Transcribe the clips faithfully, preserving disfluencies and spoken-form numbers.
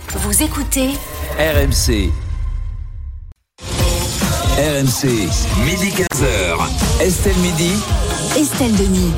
Vous écoutez R M C. R M C, midi quinze heures. Estelle Midi. Estelle Denis.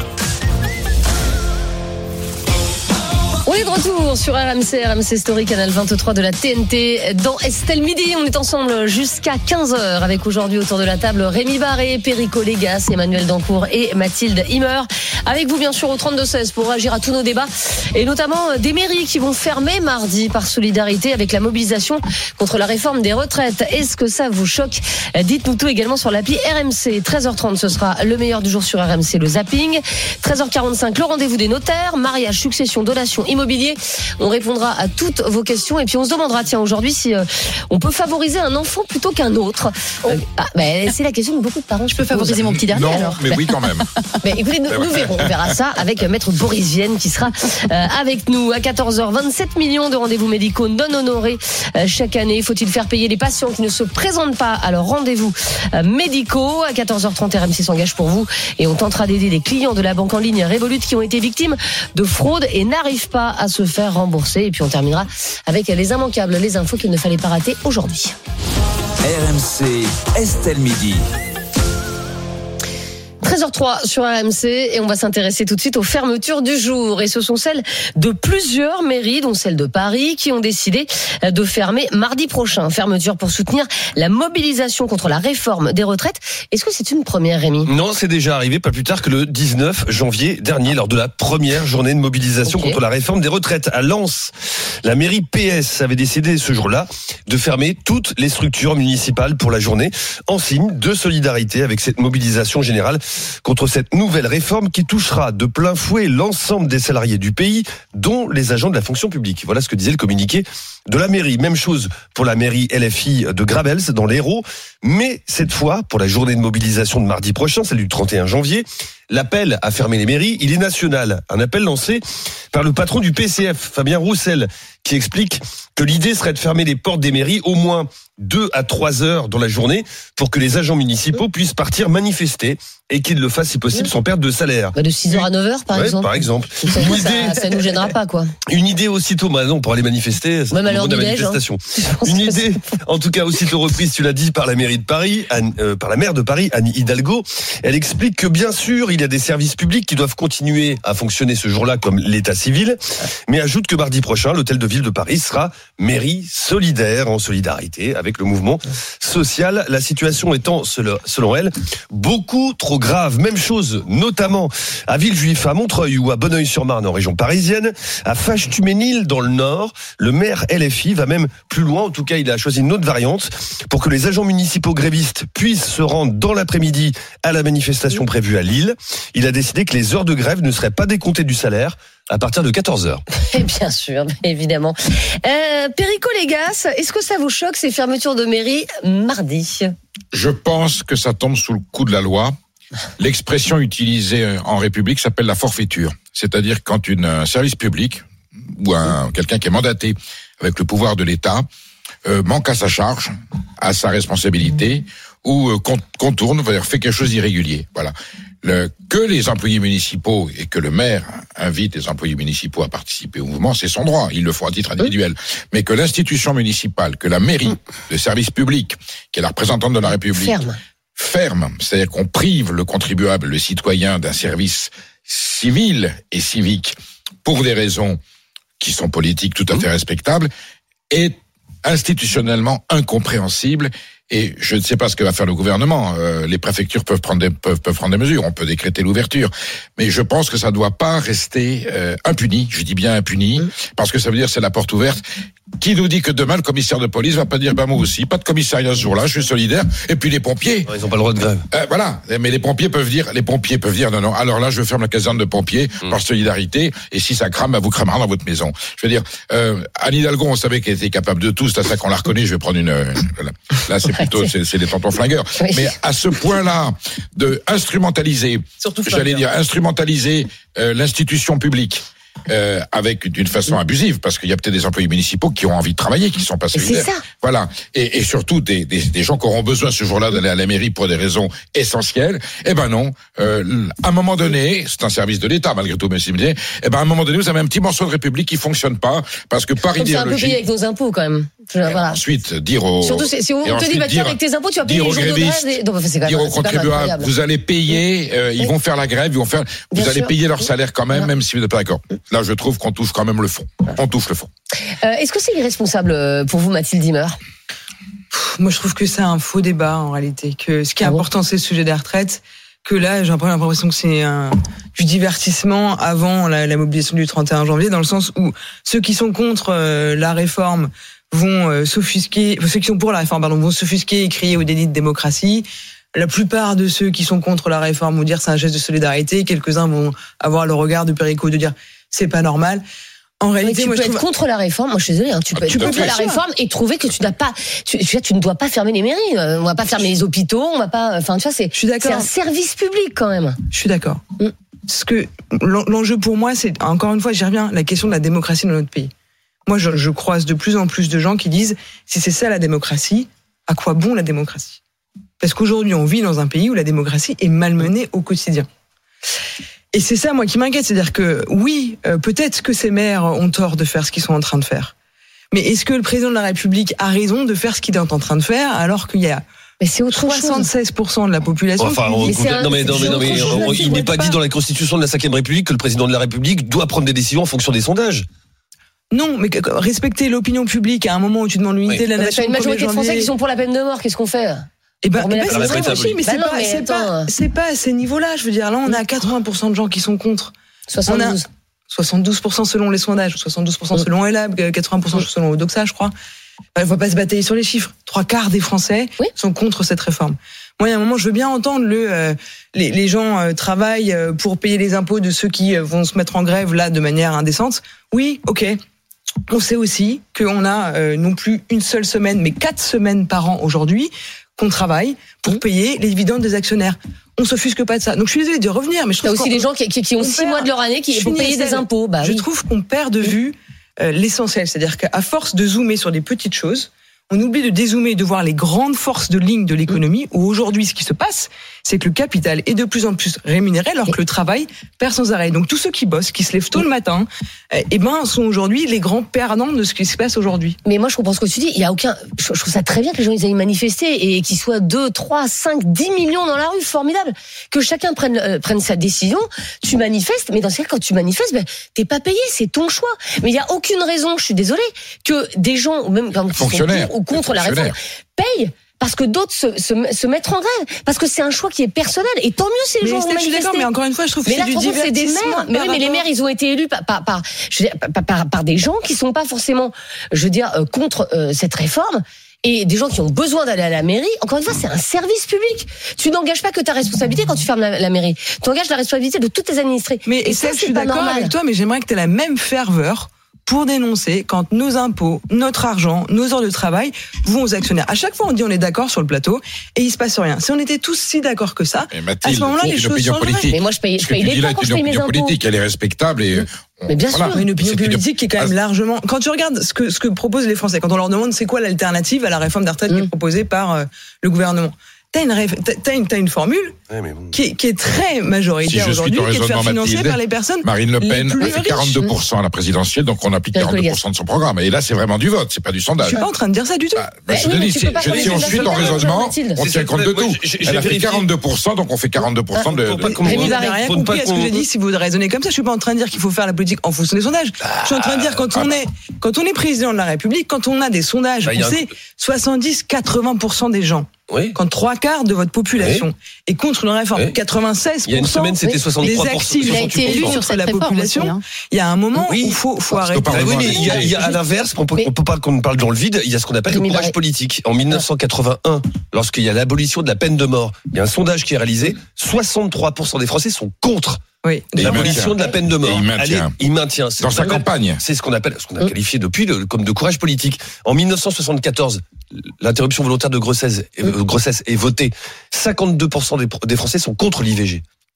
On est de retour sur R M C, R M C Story, canal vingt-trois de la T N T. Dans Estelle Midi, on est ensemble jusqu'à quinze heures avec aujourd'hui autour de la table Rémi Barré, Perico Légas, Emmanuel Dancourt et Mathilde Himmer. Avec vous bien sûr au trente-deux seize pour réagir à tous nos débats et notamment des mairies qui vont fermer mardi par solidarité avec la mobilisation contre la réforme des retraites. Est-ce que ça vous choque ? Dites-nous tout également sur l'appli R M C. treize heures trente, ce sera le meilleur du jour sur R M C, le zapping. treize heures quarante-cinq, le rendez-vous des notaires, mariage, succession, donation, immobilier. On répondra à toutes vos questions et puis on se demandera, tiens, aujourd'hui, si euh, on peut favoriser un enfant plutôt qu'un autre. Euh, ah, bah, c'est la question que beaucoup de parents. Je peux favoriser mon petit dernier non, alors. mais oui quand même. Mais écoutez, nous, nous verrons, on verra ça avec Maître Boris Vienne qui sera euh, avec nous à quatorze heures. vingt-sept millions de rendez-vous médicaux non honorés euh, chaque année. Faut-il faire payer les patients qui ne se présentent pas à leurs rendez-vous euh, médicaux ? À quatorze heures trente, R M C s'engage pour vous et on tentera d'aider les clients de la banque en ligne Revolut qui ont été victimes de fraude et n'arrivent pas à se faire rembourser. Et puis on terminera avec les immanquables, les infos qu'il ne fallait pas rater aujourd'hui. R M C, Estelle Midi. treize heures trois sur R M C et on va s'intéresser tout de suite aux fermetures du jour. Et ce sont celles de plusieurs mairies, dont celle de Paris, qui ont décidé de fermer mardi prochain. Fermeture pour soutenir la mobilisation contre la réforme des retraites. Est-ce que c'est une première, Rémi ? Non, c'est déjà arrivé pas plus tard que le dix-neuf janvier dernier, lors de la première journée de mobilisation okay. contre la réforme des retraites. À Lens, la mairie P S avait décidé ce jour-là de fermer toutes les structures municipales pour la journée, en signe de solidarité avec cette mobilisation générale contre cette nouvelle réforme qui touchera de plein fouet l'ensemble des salariés du pays, dont les agents de la fonction publique. Voilà ce que disait le communiqué de la mairie. Même chose pour la mairie L F I de Gravels, dans l'Hérault. Mais cette fois, pour la journée de mobilisation de mardi prochain, celle du trente et un janvier, l'appel à fermer les mairies, il est national. Un appel lancé par le patron du P C F, Fabien Roussel, qui explique que l'idée serait de fermer les portes des mairies au moins deux à trois heures dans la journée pour que les agents municipaux puissent partir manifester et qu'ils le fassent si possible sans perte de salaire. Bah de six heures à neuf heures par ouais, exemple. Par exemple. Ça, une idée, ça, ça nous gênera pas quoi. Une idée aussitôt, bah non, pour aller manifester, c'est même à l'heure de la du manifestation. Déj, hein. Une idée, en tout cas aussitôt reprise, tu l'as dit, par la mairie de Paris, Anne, euh, par la maire de Paris, Anne Hidalgo. Elle explique que bien sûr, il y a des services publics qui doivent continuer à fonctionner ce jour-là comme l'état civil, mais ajoute que mardi prochain, l'hôtel de ville de Paris sera mairie solidaire, en solidarité avec le mouvement social. La situation étant, selon elle, beaucoup trop grave. Même chose, notamment à Villejuif, à Montreuil ou à Bonneuil-sur-Marne en région parisienne, à Fâche-Tuménil dans le Nord. Le maire L F I va même plus loin. En tout cas, il a choisi une autre variante pour que les agents municipaux grévistes puissent se rendre dans l'après-midi à la manifestation prévue à Lille. Il a décidé que les heures de grève ne seraient pas décomptées du salaire à partir de quatorze heures. Bien sûr, évidemment. Euh, Perico Légas, est-ce que ça vous choque ces fermetures de mairie mardi ? Je pense que ça tombe sous le coup de la loi. L'expression utilisée en République s'appelle la forfaiture. C'est-à-dire quand une, un service public ou un, quelqu'un qui est mandaté avec le pouvoir de l'État euh, manque à sa charge, à sa responsabilité, ou euh, contourne, fait quelque chose d'irrégulier. Voilà. Le, que les employés municipaux et que le maire invite les employés municipaux à participer au mouvement, c'est son droit. Ils le font à titre individuel. Mais que l'institution municipale, que la mairie, le service public, qui est la représentante de la République, ferme, ferme, c'est-à-dire qu'on prive le contribuable, le citoyen, d'un service civil et civique pour des raisons qui sont politiques tout à fait respectables, est institutionnellement incompréhensible. Et je ne sais pas ce que va faire le gouvernement. Euh, les préfectures peuvent prendre des, peuvent, peuvent prendre des mesures. On peut décréter l'ouverture. Mais je pense que ça ne doit pas rester euh, impuni. Je dis bien impuni, mmh. parce que ça veut dire que c'est la porte ouverte. Qui nous dit que demain, le commissaire de police va pas dire, bah moi aussi, pas de commissariat ce jour-là, je suis solidaire. Et puis les pompiers. Ils n'ont pas le droit de grève. Euh, voilà. Mais les pompiers peuvent dire, les pompiers peuvent dire, non, non, alors là, je ferme la caserne de pompiers mmh. par solidarité. Et si ça crame, bah, vous cramera dans votre maison. Je veux dire, euh, Anne Hidalgo, on savait qu'elle était capable de tout. C'est à ça qu'on l'a reconnaît. Je vais prendre une, une là, c'est plutôt, c'est, c'est des tontons flingueurs. Oui. Mais à ce point-là, de instrumentaliser, j'allais dire, instrumentaliser euh, l'institution publique euh, avec d'une façon abusive, parce qu'il y a peut-être des employés municipaux qui ont envie de travailler, qui sont pas solidaires. C'est ça. Voilà. Et, et surtout des, des, des gens qui auront besoin ce jour-là d'aller à la mairie pour des raisons essentielles. Eh ben non. Euh, à un moment donné, c'est un service de l'État malgré tout, mais si vous me dites, eh ben à un moment donné, vous avez un petit morceau de République qui fonctionne pas, parce que par Comme c'est un peu idéologie. payé avec nos impôts quand même. Voilà. Ensuite, dire aux. Surtout, c'est- si on et te dit, ensuite bah, tiens, dire- avec tes impôts, tu vas payer dire les aux jours de grévistes, grève. et- Donc, c'est quand même- dire aux c'est quand même contribuables, incroyable. vous allez payer, euh, ils Oui. vont faire la grève, ils vont faire, Bien vous allez sûr. payer leur salaire quand même, Voilà. même si vous n'êtes pas d'accord. Là, je trouve qu'on touche quand même le fond. On touche le fond. Euh, Est-ce que c'est irresponsable euh, pour vous, Mathilde Dimmer? Moi, je trouve que c'est un faux débat en réalité. Que ce qui est Ah bon important, c'est le sujet des retraites. Que là, j'ai un peu l'impression que c'est un, du divertissement avant la, la mobilisation du trente et un janvier, dans le sens où ceux qui sont contre euh, la réforme vont euh, s'offusquer, enfin, ceux qui sont pour la réforme, pardon, vont s'offusquer et crier au déni de démocratie. La plupart de ceux qui sont contre la réforme vont dire c'est un geste de solidarité. Quelques-uns vont avoir le regard de Perico de dire c'est pas normal. En Oui, réalité, tu moi, peux je trouve... être contre la réforme. Moi, je suis désolée. Hein, tu peux Ah, être tout à contre fait. la réforme et trouver que tu n'as pas, tu, tu, vois, tu ne dois pas fermer les mairies. Euh, On va pas fermer les hôpitaux. On va pas. Enfin, tu vois, c'est. Je suis d'accord. C'est un service public quand même. Je suis d'accord. Mm. Ce que l'en- l'enjeu pour moi, c'est encore une fois, j'y reviens, la question de la démocratie dans notre pays. Moi, je, je croise de plus en plus de gens qui disent si c'est ça la démocratie, à quoi bon la démocratie? Parce qu'aujourd'hui, on vit dans un pays où la démocratie est malmenée au quotidien. Et c'est ça, moi, qui m'inquiète, c'est-à-dire que oui, euh, peut-être que ces maires ont tort de faire ce qu'ils sont en train de faire. Mais est-ce que le président de la République a raison de faire ce qu'il est en train de faire alors qu'il y a Mais c'est autre chose. soixante-seize pour cent de la population Enfin, qui on- Mais c'est un- non mais, non mais, non mais, c'est autre on- chose. il n'est pas dit dans la Constitution de la cinquième République que le président de la République doit prendre des décisions en fonction des sondages. Non, mais que- que- respecter l'opinion publique à un moment où tu demandes l'unité Oui. de la Ah bah, nation. t'as une le majorité de premier Français janvier. qui sont pour la peine de mort. Qu'est-ce qu'on fait? Eh ben, On remet eh la ben, peine de c'est mort. vrai, mais Bah c'est non, pas, mais c'est pas, attends. c'est pas à ces niveaux-là. Je veux dire, là, on a quatre-vingts pour cent de gens qui sont contre. soixante-douze. soixante-douze pour cent selon les sondages, soixante-douze pour cent Mm. selon Elab, quatre-vingts pour cent selon Odoxa, je crois. Il ne faut pas se batailler sur les chiffres. Trois quarts des Français Oui. sont contre cette réforme. Moi, il y a un moment, je veux bien entendre le, euh, les, les gens euh, travaillent euh, pour payer les impôts de ceux qui euh, vont se mettre en grève là de manière indécente. Oui, ok. On sait aussi qu'on a euh, non plus une seule semaine, mais quatre semaines par an aujourd'hui qu'on travaille pour payer les dividendes des actionnaires. On s'offusque pas de ça. Donc je suis désolée de revenir, mais je T'as trouve aussi qu'on- des gens qui, qui, qui ont on six perd- mois de leur année qui Je pour finis, payer des Estelle. impôts. Bah je oui. trouve qu'on perd de vue euh, l'essentiel. C'est-à-dire qu'à force de zoomer sur des petites choses, on oublie de dézoomer et de voir les grandes forces de ligne de l'économie, où aujourd'hui, ce qui se passe, c'est que le capital est de plus en plus rémunéré, alors que le travail perd sans arrêt. Donc tous ceux qui bossent, qui se lèvent tôt le matin, euh, eh ben, sont aujourd'hui les grands perdants de ce qui se passe aujourd'hui. Mais moi, je comprends ce que tu dis. Il y a aucun. Je, je trouve ça très bien que les gens ils aillent manifester et qu'ils soient deux, trois, cinq, dix millions dans la rue. Formidable. Que chacun prenne euh, prenne sa décision. Tu manifestes, mais dans ce cas, quand tu manifestes, ben t'es pas payé, c'est ton choix. Mais il y a aucune raison, je suis désolée, que des gens ou même comme qui sont Fonctionnaires. pour ou contre la réforme payent. Parce que d'autres se, se, se mettent en grève. Parce que c'est un choix qui est personnel. Et tant mieux si les Mais gens vont Estelle, je suis manifester. d'accord, mais encore une fois, je trouve que Mais c'est là, du attention, c'est des divertissement. maires. Mais oui, par mais les rapport- maires, ils ont été élus par, par, par, je veux dire, par, par, par des gens qui sont pas forcément, je veux dire, euh, contre euh, cette réforme. Et des gens qui ont besoin d'aller à la mairie. Encore une fois, c'est un service public. Tu n'engages pas que ta responsabilité quand tu fermes la, la mairie. Tu engages la responsabilité de tous tes administrés. Mais et ça, Estelle, je c'est suis pas d'accord normal. avec toi, mais j'aimerais que tu aies la même ferveur pour dénoncer quand nos impôts, notre argent, nos heures de travail vont aux actionnaires. À chaque fois, on dit on est d'accord sur le plateau et il se passe rien. Si on était tous si d'accord que ça, Et à Mathilde, ce moment-là, c'est les une choses opinion changeraient. politique. Mais moi, je paye, je Ce que paye tu dis l'État là quand est je une paye mes opinion impôts. politique, elle est respectable et on- Mais bien sûr. Une opinion C'est une- politique qui est quand même Ah, largement. Quand tu regardes ce que ce que proposent les Français, quand on leur demande c'est quoi l'alternative à la réforme des retraites qui est Mm. proposée par euh, le gouvernement, t'as une réf- t'as- t'as une t'as une formule Ouais, mais bon. qui est, qui est très Si majoritaire je suis aujourd'hui, ton qui est de faire raisonnement, financer Mathilde, par les personnes. Marine Le les Pen plus a fait riches. quarante-deux pour cent à la présidentielle, donc on applique Pierre quarante-deux pour cent de son programme. Et là, c'est vraiment du vote, c'est pas du Je sondage. suis pas en train de dire ça du tout. Bah, bah, je oui, te mais dis, tu si, peux pas je- faire si les on sondage suit ton sondage, raisonnement, Mathilde. on C'est tient ça, compte de moi, tout. j'ai- j'ai Elle a fait vérifié. quarante-deux pour cent, donc on fait quarante-deux pour cent de... Pour pas de- qu'on- Rémi Vous Barré, n'avez rien pour ne compris pas à ce que qu'on- j'ai dit si vous raisonnez comme ça. Je suis pas en train de dire qu'il faut faire la politique en fonction des sondages. Je suis en train de dire quand Ah, on bah. est quand on est président de la République, quand on a des sondages, Bah, il y a on un- sait soixante-dix à quatre-vingts pour cent des gens, Oui. quand trois quarts de votre population est contre une réforme, Oui. quatre-vingt-seize pour cent Il y a une semaine, c'était des soixante-trois pour cent. actifs Il a été élu contre sur cette la réforme population. aussi, hein. Il y a un moment Oui. où il faut, faut Parce que arrêter. par Ah oui, mais il y a, il y a, à Juste- l'inverse, on peut, Mais- on peut pas qu'on parle dans le vide, il y a ce qu'on appelle le Rémi courage Barré. politique. En mille neuf cent quatre-vingt-un, lorsqu'il y a l'abolition de la peine de mort, il y a un sondage qui est réalisé, soixante-trois pour cent des Français sont contre Oui. Et l'abolition maintient. de la peine de mort. Et il maintient. Allez, il maintient. C'est Dans ce sa qu'on appelle- campagne. C'est ce qu'on appelle, ce qu'on a qualifié depuis le- comme de courage politique. En mille neuf cent soixante-quatorze, l'interruption volontaire de grossesse, euh, grossesse est votée. cinquante-deux pour cent des, des Français sont contre l'I V G.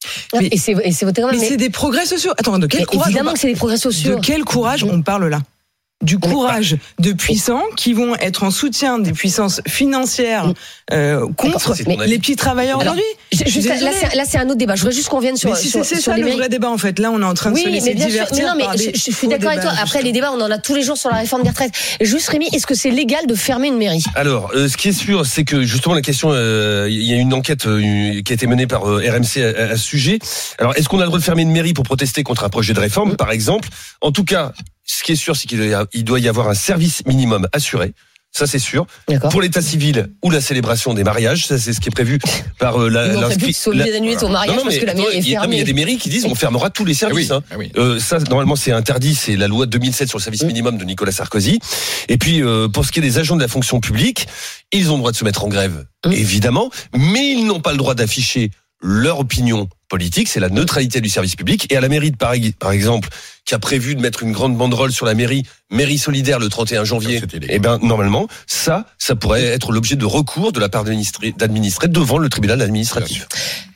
Mais- et c'est et c'est voté quand même. Mais mais- c'est des progrès sociaux. Attends, de quel mais courage on évidemment parle que c'est des progrès sociaux. De quel courage on parle là ? Du courage de puissants qui vont être en soutien des puissances financières euh, contre Ça, c'est ton avis. les petits travailleurs Alors, aujourd'hui. Je- Je suis juste là, désolée. c'est, là, c'est un autre débat. Je voudrais juste qu'on vienne sur, Mais si sur, c'est, c'est sur ça les le mairies. vrai débat en fait. Là, on est en train de Oui, se mais laisser bien sûr. divertir Mais non, mais par je, des je suis faux d'accord avec toi. débats, Après, les justement. débats, on en a tous les jours sur la réforme des retraites. Et juste, Rémi, est-ce que c'est légal de fermer une mairie ? Alors, euh, ce qui est sûr, c'est que justement la question, euh, il y a une enquête euh, qui a été menée par euh, R M C à, à ce sujet. Alors, est-ce qu'on a le droit de fermer une mairie pour protester contre un projet de réforme, par exemple ? En tout cas, ce qui est sûr, c'est qu'il doit y avoir- il doit y avoir un service minimum assuré. Ça, c'est sûr. D'accord. Pour l'état civil ou la célébration des mariages, ça, c'est ce qui est prévu par euh, la. Ils ont prévu l'inscrit- de sauver la- d'annuler ton mariage Non, non, parce mais que la mairie attends, est il y a- non, mais il y fermée. a des mairies qui disent on fermera tous les Ah oui, services. hein. ah oui. Euh, ça, normalement, c'est interdit. C'est la loi de deux mille sept sur le service minimum de Nicolas Sarkozy. Et puis, euh, pour ce qui est des agents de la fonction publique, ils ont le droit de se mettre en grève, Mmh. évidemment, mais ils n'ont pas le droit d'afficher leur opinion politique. C'est la neutralité du service public. Et à la mairie de Paris, par exemple, qui a prévu de mettre une grande banderole sur la mairie, mairie solidaire le trente et un janvier. Ça, c'est illégal. Eh ben, normalement, ça, ça pourrait être l'objet de recours de la part d'administrés d'administrés devant le tribunal administratif.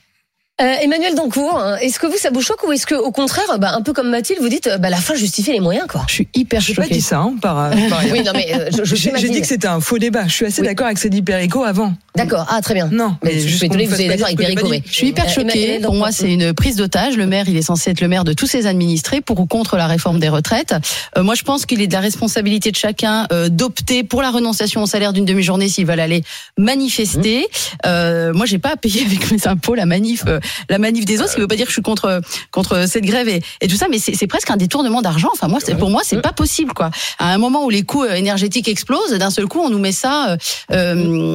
Euh, Emmanuel Dancourt, hein, est-ce que vous, ça vous choque ou est-ce que, au contraire, bah, un peu comme Mathilde, vous dites, euh, bah, la fin justifie les moyens, quoi ? Je suis hyper J'ai pas choquée. dit ça, hein, par, par ailleurs. Oui, non, mais euh, je, je sais, J'ai, j'ai Mathilde. dit que c'était un faux débat. Je suis assez Oui. d'accord avec ce que dit Perico avant. D'accord, ah, très bien. Non, Mais je suis juste étonnée qu'on que vous me soyez fasse d'accord avec pas dire ce que Perico, j'ai mais. pas Je suis hyper Euh, choquée. Emmanuel Pour moi, Dancourt. c'est une prise d'otage. Le maire, il est censé être le maire de tous ses administrés pour ou contre la réforme des retraites. Euh, moi, je pense qu'il est de la responsabilité de chacun euh, d'opter pour la renonciation au salaire d'une demi-journée s'ils veulent aller manifester. Euh, moi, j'ai pas à payer avec mes impôts la manif, euh, la manif des autres. Ce qui veut pas dire que je suis contre contre cette grève et, et tout ça, mais c'est, c'est presque un détournement d'argent. Enfin, moi, c'est, pour moi, c'est pas possible, quoi. À un moment où les coûts euh, énergétiques explosent, d'un seul coup, on nous met ça, euh, euh,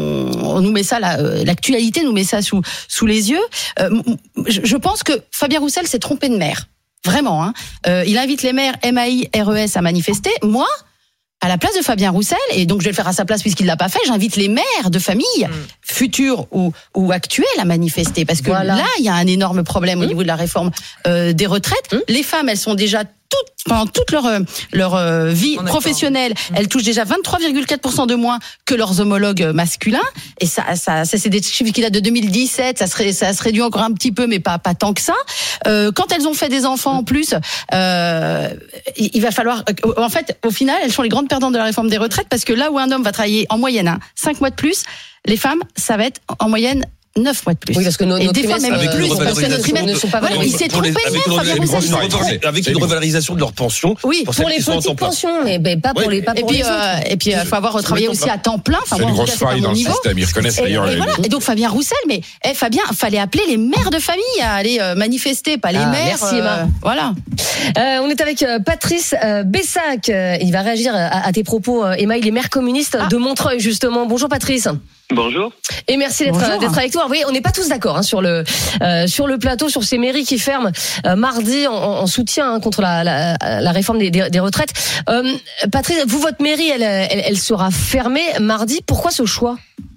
on nous met ça, la, euh, l'actualité nous met ça sous sous les yeux. Euh, je, je pense que Fabien Roussel s'est trompé de maire. Vraiment, hein. Euh, il invite les maires M A I, R E S à manifester. Moi, à la place de Fabien Roussel, et donc je vais le faire à sa place puisqu'il l'a pas fait, j'invite les maires de famille, mmh. futures ou, ou actuelles, à manifester. Parce que voilà. Mmh. Là, il y a un énorme problème mmh. au niveau de la réforme euh, des retraites. Mmh. Les femmes, elles sont déjà toutes, pendant toute leur, leur euh, vie On professionnelle, mmh. elles touchent déjà vingt-trois virgule quatre pour cent de moins que leurs homologues masculins. Et ça, ça, ça c'est des chiffres qui datent de deux mille dix-sept. Ça se, ça se réduit encore un petit peu, mais pas, pas tant que ça. Euh, quand elles ont fait des enfants en plus, euh, il va falloir... En fait, au final, elles sont les grandes perdantes de la réforme des retraites parce que là où un homme va travailler en moyenne hein, cinq mois de plus, les femmes, ça va être en moyenne neuf mois de plus. Oui, parce que nos, et nos des fois même avec plus, parce que nos trimestres ne sont pas voilà, valorisés. il s'est Pour les- trompé avec hier, une Fabien revalorisation- Roussel. avec une revalorisation de leur pension. Oui, pour pour celles les qui sont en temps petites plein. pensions, mais ben, pas pour Oui. les pas Et pour puis, les autres. euh, et puis, il va falloir retravailler aussi à temps plein. Enfin, C'est moi, une en tout grosse cas, c'est pas faille mon dans le niveau. système. Ils reconnaissent Et, d'ailleurs. et les- voilà. Et donc Fabien Roussel, mais eh, Fabien, fallait appeler les mères de famille à aller euh, manifester, pas les Ah, mères. merci, Emma. Voilà. Euh, on est avec euh, Patrice euh, Bessac. Euh, il va réagir à, à tes propos, euh, Emma. Il est maire communiste Ah. de Montreuil, justement. Bonjour, Patrice. Bonjour. Et merci d'être, Bonjour. d'être avec toi. Oui, on n'est pas tous d'accord hein, sur le euh, sur le plateau, sur ces mairies qui ferment euh, mardi en, en soutien hein, contre la, la, la réforme des, des, des retraites. Euh, Patrice, vous, votre mairie, elle, elle, elle sera fermée mardi. Pourquoi ce choix ?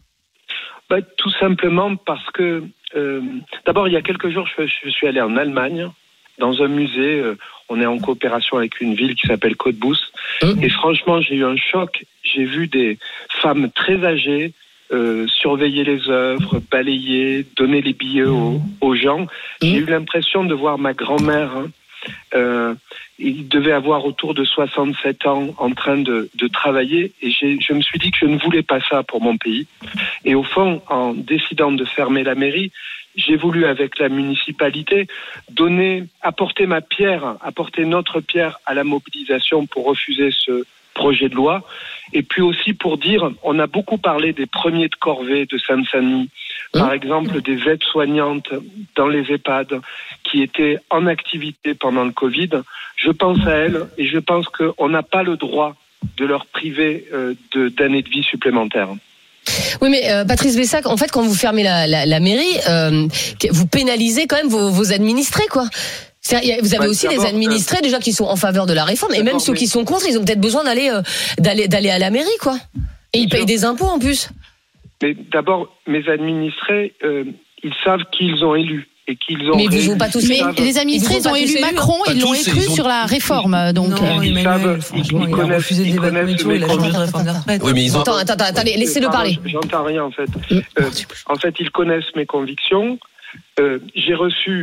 Bah, tout simplement parce que, euh, d'abord, il y a quelques jours, je, je suis allé en Allemagne, dans un musée. Euh, on est en coopération avec une ville qui s'appelle Cottbus. Mmh. Et franchement, j'ai eu un choc. J'ai vu des femmes très âgées euh, surveiller les œuvres, balayer, donner les billets aux, aux gens. J'ai eu l'impression de voir ma grand-mère. Hein, euh, il devait avoir autour de soixante-sept ans en train de, de travailler. Et j'ai, je me suis dit que je ne voulais pas ça pour mon pays. Et au fond, en décidant de fermer la mairie, j'ai voulu, avec la municipalité, donner, apporter ma pierre, apporter notre pierre à la mobilisation pour refuser ce projet de loi. Et puis aussi pour dire, on a beaucoup parlé des premiers de corvée de Seine-Saint-Denis, mmh. par exemple des aides-soignantes dans les EHPAD qui étaient en activité pendant le Covid. Je pense à elles et je pense qu'on n'a pas le droit de leur priver euh, de, d'années de vie supplémentaires. Oui, mais euh, Patrice Bessac, en fait, quand vous fermez la, la, la mairie, euh, vous pénalisez quand même vos, vos administrés, quoi. C'est-à-dire, vous avez ouais, aussi des administrés déjà qui sont en faveur de la réforme, et même ceux mais... qui sont contre, ils ont peut-être besoin d'aller euh, d'aller d'aller à la mairie, quoi. Et ils payent des impôts en plus. Mais d'abord, mes administrés, euh, ils savent qui ils ont élus. Et qu'ils ont mais ils ont pas tous mais savent. les administrés, ils ont, ils ont élu Macron, Pas ils l'ont tous, élu ils ont... sur la réforme. Donc, non, ils Emmanuel, savent, franchement, ils il a connaissent, refusé de ils débattre connaissent tout, il a mes changé de réforme des retraites. Oui, mais ils ont... Attends, attends, attends, laissez-le Pardon, parler. J'entends rien en fait. Euh, en fait, ils connaissent mes convictions. Euh, j'ai reçu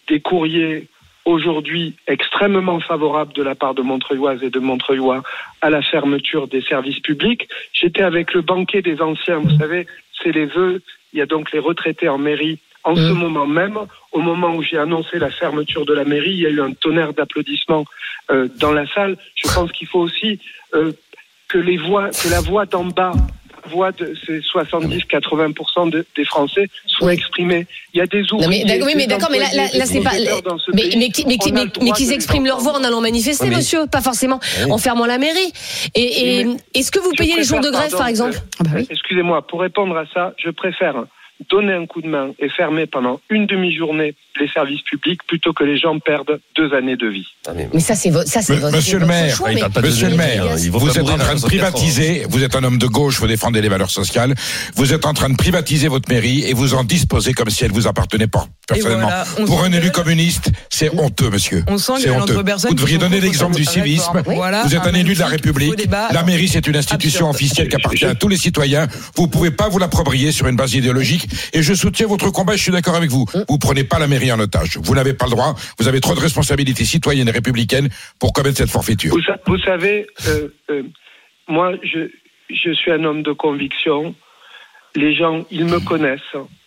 des courriers aujourd'hui extrêmement favorables de la part de Montreuilloises et de Montreuillois à la fermeture des services publics. J'étais avec le banquet des anciens, vous savez, c'est les vœux, il y a donc les retraités en mairie. En mmh. ce moment même, au moment où j'ai annoncé la fermeture de la mairie, il y a eu un tonnerre d'applaudissements euh, dans la salle. Je pense qu'il faut aussi euh, que les voix, que la voix d'en bas, la voix de ces soixante-dix à quatre-vingts pour cent de, des Français soit exprimée. Il y a des ouvriers. Non mais, oui, mais d'accord, mais là, là, là c'est pas. Mais, mais, mais, mais, mais, mais qu'ils expriment leur voix en allant manifester, oui, mais... monsieur, pas forcément oui. en fermant la mairie. Et, et mais, est-ce que vous payez les jours de grève, pardon, par exemple euh, ah bah oui. Excusez-moi, pour répondre à ça, je préfère donner un coup de main et fermer pendant une demi-journée les services publics plutôt que les gens perdent deux années de vie. Mais ça, c'est votre, ça, c'est votre, Monsieur le maire, choix, mais... Monsieur le maire, vous êtes en train de privatiser, vous êtes un homme de gauche, vous défendez les valeurs sociales, vous êtes en train de privatiser votre mairie et vous en disposez comme si elle vous appartenait pas personnellement. Voilà, pour un élu communiste, c'est honteux, monsieur. On sent c'est honteux. Vous devriez donner l'exemple du civisme. Voilà, vous êtes un, un élu de la République. La mairie, c'est une institution absurde. officielle qui appartient à tous les citoyens. Vous pouvez pas vous l'approprier sur une base idéologique. Et je soutiens votre combat, je suis d'accord avec vous. Vous prenez pas la mairie en otage. Vous n'avez pas le droit. Vous avez trop de responsabilités citoyennes et républicaines pour commettre cette forfaiture. Vous, vous savez, euh, euh, moi, je, je suis un homme de conviction. Les gens, ils me connaissent.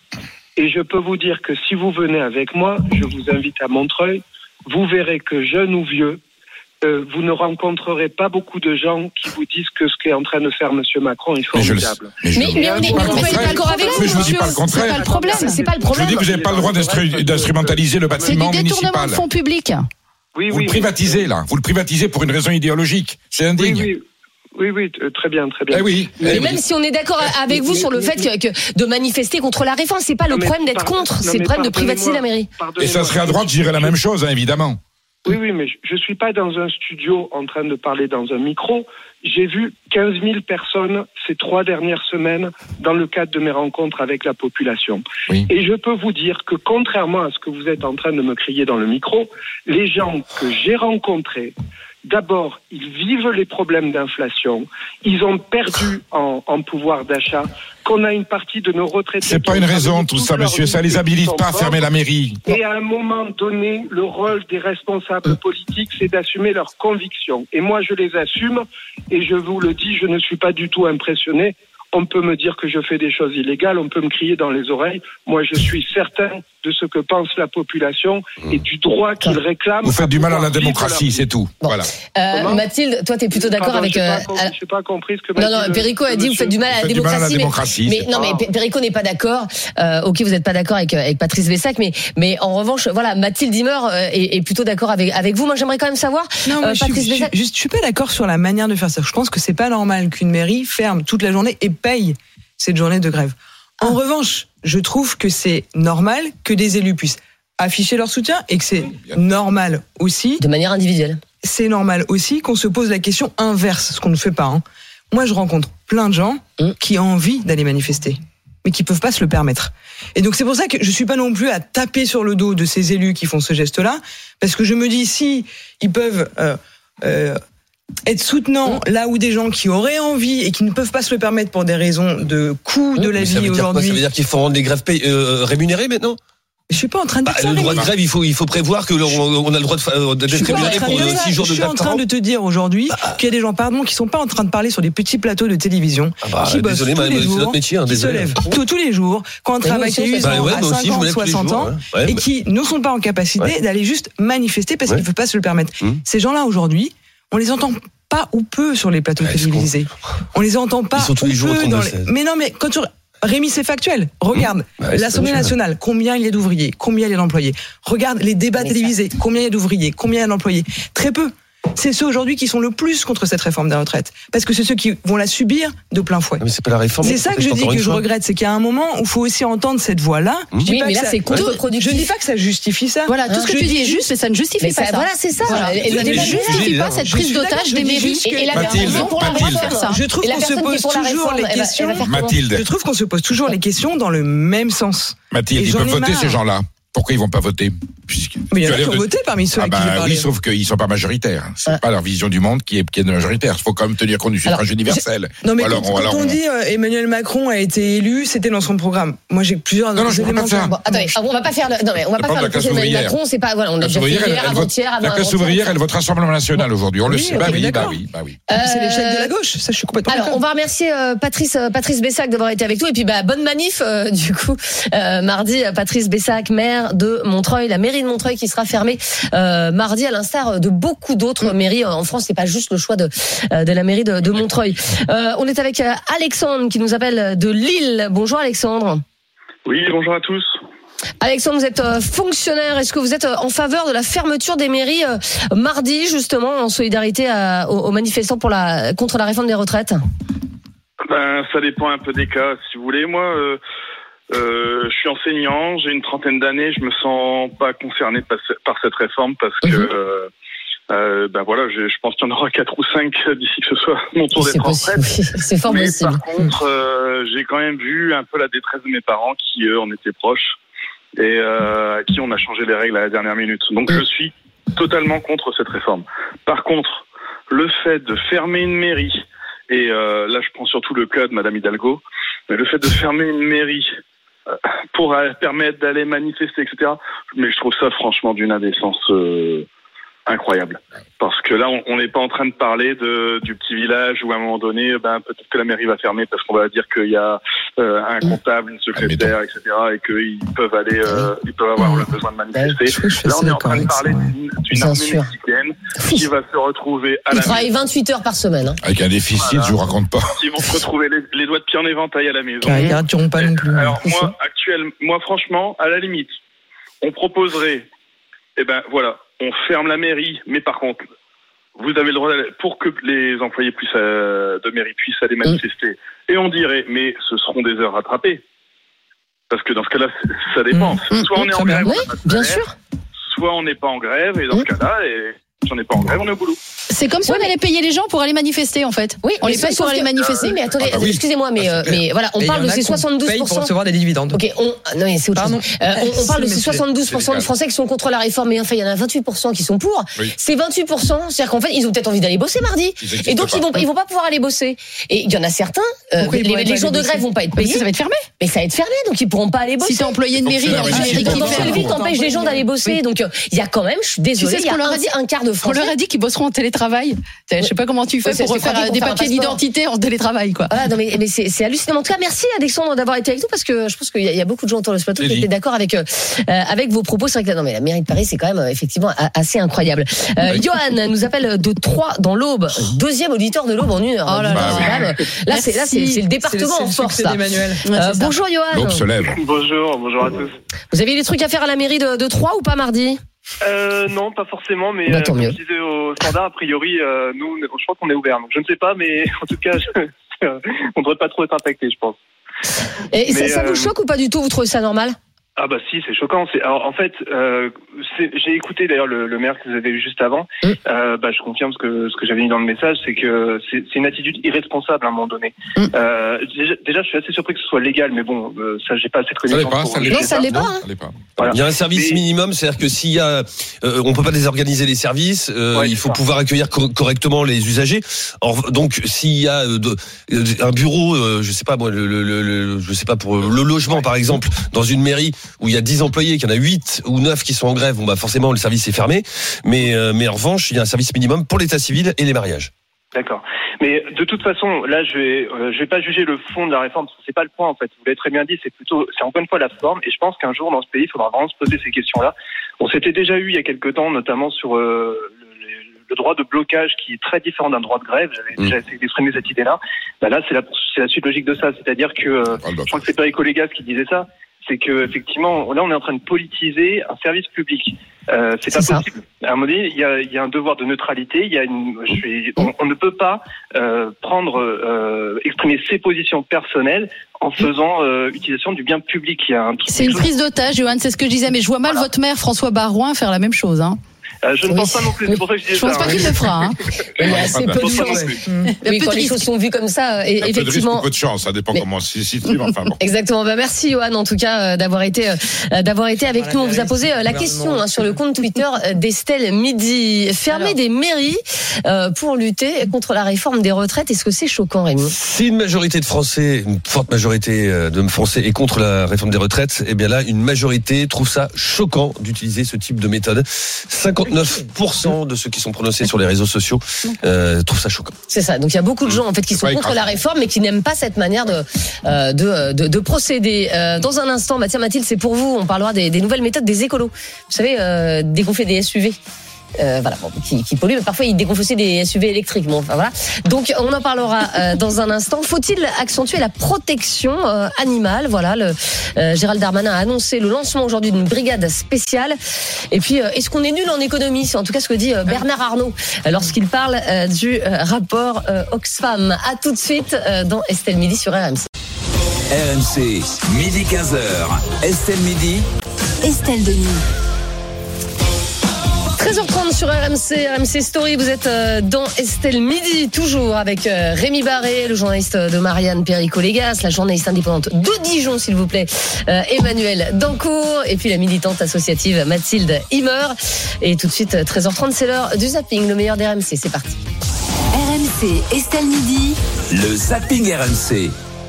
Et je peux vous dire que si vous venez avec moi, je vous invite à Montreuil, vous verrez que jeune ou vieux, Euh, vous ne rencontrerez pas beaucoup de gens qui vous disent que ce qu'est en train de faire M. Macron est formidable. Mais, je, mais, mais, mais on est, mais on est d'accord avec vous, mais je vous dis pas le contraire. C'est pas le problème. C'est pas le problème. Je vous dis que vous n'avez pas le droit d'instrumentaliser le bâtiment municipal. C'est du détournement de fonds publics. Oui, vous oui, le privatisez, là. Vous le privatisez pour une raison idéologique. C'est indigne. Oui, oui. Oui, oui, très bien, très bien. Eh oui, mais eh même oui. si on est d'accord avec vous sur le fait que, que de manifester contre la réforme, c'est pas le problème d'être contre, c'est le problème de privatiser la mairie. Et ça serait à droite, je dirais la même chose, hein, évidemment. Oui, oui, mais je ne suis pas dans un studio en train de parler dans un micro. J'ai vu quinze mille personnes ces trois dernières semaines dans le cadre de mes rencontres avec la population. Oui. Et je peux vous dire que contrairement à ce que vous êtes en train de me crier dans le micro, les gens que j'ai rencontrés, d'abord, ils vivent les problèmes d'inflation, ils ont perdu en, en pouvoir d'achat, qu'on a une partie de nos retraités... C'est pas une raison tout ça, monsieur, ça les habilite pas à fermer la mairie. Et à un moment donné, le rôle des responsables politiques, c'est d'assumer leurs convictions. Et moi, je les assume, et je vous le dis, je ne suis pas du tout impressionné. On peut me dire que je fais des choses illégales, on peut me crier dans les oreilles. Moi, je suis certain de ce que pense la population et du droit qu'ils réclament. Vous faites du mal à la démocratie, c'est tout. Bon. Voilà. Euh, Mathilde, toi, t'es plutôt d'accord Pardon, avec... Je n'ai euh, pas, pas compris ce que Mathilde... Non, non, Perico a dit vous faites du mal à la démocratie. À la démocratie mais, mais non, mais Perico n'est pas d'accord. Euh, ok, vous n'êtes pas d'accord avec, avec Patrice Vessac, mais, mais en revanche, voilà, Mathilde Dimmer est, est plutôt d'accord avec, avec vous. Moi, j'aimerais quand même savoir... Non, euh, Patrice je, Vessac... je, je, je suis pas d'accord sur la manière de faire ça. Je pense que c'est pas normal qu'une mairie ferme toute la journée et paye cette journée de grève. En ah. revanche, je trouve que c'est normal que des élus puissent afficher leur soutien et que c'est normal aussi... De manière individuelle. C'est normal aussi qu'on se pose la question inverse, ce qu'on ne fait pas. Hein. Moi, je rencontre plein de gens mmh. qui ont envie d'aller manifester, mais qui peuvent pas se le permettre. Et donc, c'est pour ça que je suis pas non plus à taper sur le dos de ces élus qui font ce geste-là, parce que je me dis, si ils peuvent... Euh, euh, être soutenant mmh. là où des gens qui auraient envie et qui ne peuvent pas se le permettre pour des raisons de coût de mmh. la vie aujourd'hui. Ça veut dire qu'il faut rendre les grèves pay- euh, rémunérées maintenant ? Je suis pas en train de dire bah, ça. Le droit de grève, il faut, il faut prévoir que l'on on a le droit de, de d'être rémunéré pour six jours de grève. Je suis en train de te dire aujourd'hui bah, qu'il y a des gens, pardon, qui sont pas en train de parler sur des petits plateaux de télévision, ah bah, qui bossent désolé, tous les jours, c'est notre métier, hein, qui se lèvent tous, tous les jours, quand on travaille bah, ouais, à cinquante, soixante ans, ouais, et qui ne sont pas en capacité ouais. d'aller juste manifester parce ouais. qu'ils ne peuvent pas se le permettre. Mmh. Ces gens-là aujourd'hui, on les entend pas ou peu sur les plateaux ouais, télévisés. On les entend pas ou peu dans les... Mais non, mais quand tu... Rémi, c'est factuel. Regarde, mmh. ouais, l'Assemblée nationale, combien il y a d'ouvriers, combien il y a d'employés. Regarde les débats mais télévisés, ça... combien il y a d'ouvriers, combien il y a d'employés. Très peu. C'est ceux aujourd'hui qui sont le plus contre cette réforme des retraites. Parce que c'est ceux qui vont la subir de plein fouet. Mais c'est pas la réforme. C'est ça que je dis que je regrette, c'est qu'il y a un moment où il faut aussi entendre cette voix-là. Mmh. Je dis oui, pas mais là, ça... c'est contre-productif. Je ne dis pas que ça justifie ça. Voilà, tout hein, ce que tu dis est juste, mais ça ne justifie mais pas ça. ça. Voilà, c'est ça. Voilà. Et ça ne justifie pas cette prise d'otage des mairies. Et la raison pour la réforme. Je trouve qu'on se pose toujours les questions. Mathilde. Je trouve qu'on se pose toujours les questions dans le même sens. Mathilde, ils peuvent voter ces gens-là. Pourquoi ils vont pas voter? Puisque, Mais il y en tu a as qui l'air ont de- voté parmi ceux Ah à qui j'ai bah parlé. oui, sauf qu'ils sont pas majoritaires. C'est Ah. pas leur vision du monde qui est, qui est majoritaire. Il faut quand même tenir compte du suffrage Alors, universel. Non mais Ou alors, quand, ou quand alors, on on- dit euh, Emmanuel Macron a été élu, c'était dans son programme. Moi j'ai plusieurs Non, non, je parle éléments. pas de ça. Bon, attendez, on va pas faire le, non mais on va Je pas parle faire de le la classe procès d'Emmanuel ouvrière. Macron, c'est pas, voilà, on l'a La déjà fait classe ouvrière, hier, elle, elle vote, avant-hier, la classe avant-hier. ouvrière, elle vote Rassemblement National aujourd'hui. On le Oui, sait. ok, Bah oui, bah d'accord. oui, bah oui. C'est l'échec de Euh, la gauche, ça je suis complètement Alors, d'accord. on va remercier euh, Patrice euh, Patrice Bessac d'avoir été avec nous et puis bah bonne manif euh, du coup euh, mardi. euh, Patrice Bessac, maire de Montreuil, la mairie de Montreuil qui sera fermée euh, mardi à l'instar de beaucoup d'autres mairies en France. C'est pas juste le choix de euh, de la mairie de, de Montreuil. Euh, on est avec euh, Alexandre qui nous appelle de Lille. Bonjour Alexandre. Oui, bonjour à tous. Alexandre, vous êtes euh, fonctionnaire. Est-ce que vous êtes euh, en faveur de la fermeture des mairies euh, mardi justement en solidarité à- aux, aux manifestants pour la contre la réforme des retraites? Ben, ça dépend un peu des cas, si vous voulez. Moi, euh, euh, je suis enseignant, j'ai une trentaine d'années, je me sens pas concerné par, ce- par cette réforme parce que, Mhm. euh, euh, ben voilà, je, je pense qu'il y en aura quatre ou cinq d'ici que ce soit mon tour C'est d'être en possible, retraite. oui, c'est fort Mais possible. par contre, euh, j'ai quand même vu un peu la détresse de mes parents qui, eux, en étaient proches et euh, à qui on a changé les règles à la dernière minute. Donc, Mm. je suis totalement contre cette réforme. Par contre, le fait de fermer une mairie, et euh, là, je prends surtout le cas de Madame Hidalgo, mais le fait de fermer une mairie euh, pour euh, permettre d'aller manifester, et cetera, mais je trouve ça franchement d'une indécence euh, incroyable. Parce que là, on n'est pas en train de parler de, du petit village où à un moment donné, ben, peut-être que la mairie va fermer parce qu'on va dire qu'il y a euh, un comptable, une secrétaire, et cetera, et qu'ils peuvent aller, euh, ils peuvent avoir le besoin de manifester. Je, je suis Là, assez on est en d'accord train de avec ça, parler ouais. d'une, d'une Bien armée sûr. mexicaine qui va se retrouver à Ils la travaillent maison, vingt-huit heures par semaine. Hein. Avec un déficit, Voilà. je vous raconte pas. qui vont se retrouver les, les doigts de pied en éventail à la maison. Car ils gardieront pas non plus. Alors C'est ça. moi, actuellement, moi franchement, à la limite, on proposerait, eh ben voilà, on ferme la mairie, mais par contre, vous avez le droit d'aller, pour que les employés puissent, euh, de mairie puissent aller manifester. Et on dirait, mais ce seront des heures rattrapées. Parce que dans ce cas-là, c'est- ça dépend. Mmh. Soit on est en Très bien. grève, Oui, on a pas de bien salaire, sûr. soit on n'est pas en grève, et dans ce Mmh. cas-là, et si on n'est pas en grève, on est au boulot. C'est comme si Ouais, on allait payer les gens pour aller manifester, en fait. Oui, on mais les ça, paye pour sauf aller que- manifester. Oui, mais attendez, Ah bah oui. excusez-moi, mais, Ah, euh, c'est clair. mais voilà, on Et il y parle en de a ces qu'on soixante-douze paye pour pour cent. recevoir des dividendes. Ok, on, ah, non, mais c'est autre Pardon. chose. Euh, on, on parle de C'est ces le soixante-douze pour cent de légal. Français qui sont contre la réforme, mais enfin, il y en a vingt-huit pour cent qui sont pour. Oui. C'est vingt-huit pour cent, c'est-à-dire qu'en fait, ils ont peut-être envie d'aller bosser mardi. Ils existent Et donc, pas. ils vont, ils vont pas pouvoir aller bosser. Et il y en a certains, euh, Pourquoi ils les, pourraient les pas jours aller de grève bosser vont pas être Mais payés, ça, ça va être fermé. mais ça va être fermé, donc ils pourront pas aller bosser. Si t'es employé de mairie dans fonctionnaires, une oui, mairie c'est qui Dans pas quelle ferme. vie t'empêches les gens d'aller bosser? Donc, euh, il y a quand même, je suis désolée, Tu sais ce il y a qu'on leur a un, dit un quart de On Français. leur a dit qu'ils bosseront en télétravail. Je sais pas comment tu fais Ouais, c'est- pour c'est refaire pratique euh, des pour faire un papiers passeport. d'identité en télétravail, quoi. Voilà, non mais, mais c'est, c'est hallucinant. En tout cas, merci Alexandre d'avoir été avec nous parce que je pense qu'il y a, il y a beaucoup de gens autour de ce plateau qui Eddie. étaient d'accord avec euh, euh, avec vos propos. C'est vrai que là, non mais la mairie de Paris, c'est quand même euh, effectivement a- assez incroyable. Euh, Oui. Johan nous appelle de Troyes dans l'Aube, deuxième auditeur de l'Aube en une heure. Oh là Dis là. donc, c'est quand même- Là, c'est là, c'est, c'est le C'est département c'est en le force. succès Là. d'Emmanuel. Ouais, Euh, c'est ça. bonjour Johan. L'aube se lève. Bonjour, bonjour à tous. Vous avez des trucs à faire à la mairie de, de Troyes ou pas mardi? Euh, non, pas forcément, mais Bah, euh, tant comme mieux. je disais au standard, a priori, euh, nous, je crois qu'on est ouvert. Donc je ne sais pas, mais en tout cas, je, on ne devrait pas trop être impacté, je pense. Et ça, Mais, ça vous euh, choque ou pas du tout? Vous trouvez ça normal? Ah bah si, c'est choquant. C'est, alors en fait, euh, c'est, j'ai écouté d'ailleurs le, le maire que vous avez eu juste avant. Mm. Euh, bah, je confirme ce que ce que j'avais mis dans le message, c'est que c'est, c'est une attitude irresponsable à un moment donné. Mm. Euh, déjà, déjà, je suis assez surpris que ce soit légal, mais bon, euh, ça, j'ai pas assez de Ça l'est connaissances. pas, pour ça l'est juger Non, ça l'est pas, hein. Ça l'est pas. Voilà. Il y a un service Mais- minimum, c'est-à-dire que s'il y a, euh, on peut pas désorganiser les services, euh, Ouais, il c'est faut ça. pouvoir accueillir co- correctement les usagers. Or, donc, s'il y a euh, de- euh, un bureau, euh, je sais pas moi, le, le, le, le- je sais pas pour le logement par exemple, dans une mairie où il y a dix employés, qu'il y en a huit ou neuf qui sont en grève, bon bah forcément le service est fermé. Mais euh, mais en revanche, il y a un service minimum pour l'état civil et les mariages. D'accord. Mais de toute façon, là, je vais, euh, je vais pas juger le fond de la réforme. Parce que c'est pas le point, en fait. Vous l'avez très bien dit. C'est plutôt, c'est encore une fois la forme. Et je pense qu'un jour, dans ce pays, il faudra vraiment se poser ces questions-là. On s'était déjà eu il y a quelque temps, notamment sur euh, le, le droit de blocage, qui est très différent d'un droit de grève. J'avais Mmh. déjà essayé d'exprimer cette idée-là. Bah là, c'est la, c'est la suite logique de ça. C'est-à-dire que, euh, Oh, le je crois que c'est Perico Légas qui disait ça. C'est que effectivement, là, on est en train de politiser un service public. Euh, c'est, C'est pas ça. possible. À un moment donné, il y a, il y a un devoir de neutralité. Il y a une, je suis, on, on ne peut pas euh, prendre, euh, exprimer ses positions personnelles en faisant euh, utilisation du bien public. Il y a un truc- C'est une prise d'otage, Johan, c'est ce que je disais. Mais je vois mal Voilà. votre maire, François Barouin, faire la même chose. Hein. Euh, je ne Oui. pense pas non plus, c'est pour ça que je disais Je pense ça. pas hein. qu'il le fera. Hein. Il y a assez peu de Pense pas non chance. plus. Oui, peu quand de les choses risque. sont vues comme ça, et Un peu de risque effectivement. ou peu de chance, ça dépend Mais- comment c'est situé, mais enfin bon. Exactement. Bah, merci Johan en tout cas euh, d'avoir été euh, d'avoir été avec Voilà, nous. On vous a mairie, posé euh, la gouvernement. question hein, sur le compte Twitter euh, d'Estelle Midi. Fermer Alors. des mairies euh, pour lutter contre la réforme des retraites. Est-ce que c'est choquant, Rémi? Si une majorité de Français, une forte majorité de Français est contre la réforme des retraites, eh bien là, une majorité trouve ça choquant d'utiliser ce type de méthode. cinquante-neuf pour cent de ceux qui sont prononcés sur les réseaux sociaux euh, trouvent ça choquant. C'est ça. Donc il y a beaucoup de gens en fait qui C'est sont pas contre la écrasant. réforme, mais qui n'aiment pas cette manière de euh, de, de de procéder. Euh, dans un instant, bah tiens Mathilde, c'est pour vous. On parlera des, des nouvelles méthodes des écolos. Vous savez, euh, dégonfler des S U V. Euh, voilà, bon, qui, qui polluent, mais parfois ils dégonflent aussi des S U V électriques. Bon, enfin voilà. Donc on en parlera euh, dans un instant. Faut-il accentuer la protection euh, animale? Voilà, le euh, Gérald Darmanin a annoncé le lancement aujourd'hui d'une brigade spéciale. Et puis, euh, est-ce qu'on est nul en économie? C'est en tout cas ce que dit euh, Bernard Arnault euh, lorsqu'il parle euh, du euh, rapport euh, Oxfam. À tout de suite euh, dans Estelle Midi sur R M C. R M C, midi quinze heures. Estelle Midi. Estelle Denis. treize heures trente sur R M C, R M C Story, vous êtes euh, dans Estelle Midi, toujours avec euh, Rémi Barré, le journaliste de Marianne Perico-Légas, la journaliste indépendante de Dijon, s'il vous plaît, euh, Emmanuel Dancourt, et puis la militante associative Mathilde Himmer. Et tout de suite, treize heures trente, c'est l'heure du zapping, le meilleur des R M C, c'est parti. R M C, Estelle Midi. Le zapping R M C.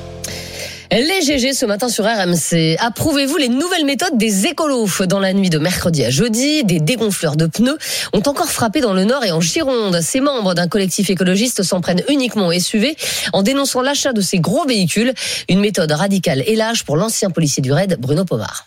Les G G ce matin sur R M C. Approuvez-vous les nouvelles méthodes des écolos? Dans la nuit de mercredi à jeudi, des dégonfleurs de pneus ont encore frappé dans le Nord et en Gironde. Ces membres d'un collectif écologiste s'en prennent uniquement aux S U V en dénonçant l'achat de ces gros véhicules. Une méthode radicale et lâche pour l'ancien policier du raid, Bruno Pomar.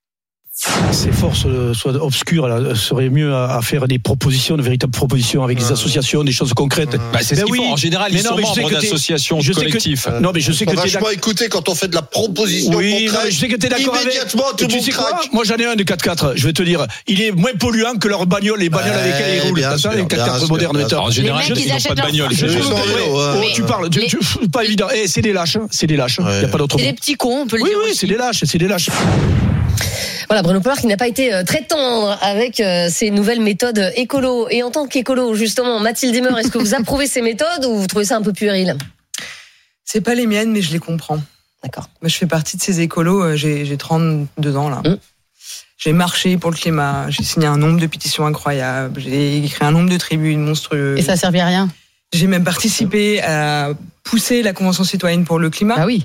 Ces forces euh, soit obscures là, seraient mieux à, à faire des propositions, de véritables propositions avec des associations, des choses concrètes. Bah, c'est ce Ben qu'ils oui. font. En général, Mais ils non, sont mais je sais membres que t'es- d'associations, je de sais que- collectifs. Non, mais je sais Faut que t'es vachement d'accord. écouter quand on fait de la proposition Oui, non, concrète. mais je sais que t'es d'accord avec. Immédiatement, tout le Tu monde sais quoi? craque. Moi, j'en ai un de quatre quatre. Je vais te dire, il est moins polluant que leur bagnole, les bagnoles Ouais, avec lesquelles ils roulent. bien T'as ça, sûr, les quatre quatre bien modernes. sûr, maintenant. En général, Les mecs, ils ils n'ont achètent pas de leur- bagnole. Je Ils sais sont pas, vélo, ouais. oh, tu parles, tu, Les- tu- pas évident. Eh, c'est des lâches, hein, c'est des lâches. Il Ouais. n'y a pas d'autre C'est mot. des petits cons, on peut le Oui, dire oui, aussi. c'est des lâches, c'est des lâches. Voilà, Bruno Pomar qui n'a pas été euh, très tendre avec euh, ces nouvelles méthodes écolo. Et en tant qu'écolo, justement, Mathilde Himmer, est-ce que vous approuvez ces méthodes ou vous trouvez ça un peu puéril? C'est pas les miennes, mais je les comprends. D'accord. Moi, je fais partie de ces écolos. euh, J'ai, j'ai trente-deux ans là. Mmh. J'ai marché pour le climat. J'ai signé un nombre de pétitions incroyables. J'ai écrit un nombre de tribunes monstrueux. Et ça servait à rien. J'ai même participé à pousser la Convention citoyenne pour le climat. Ah oui.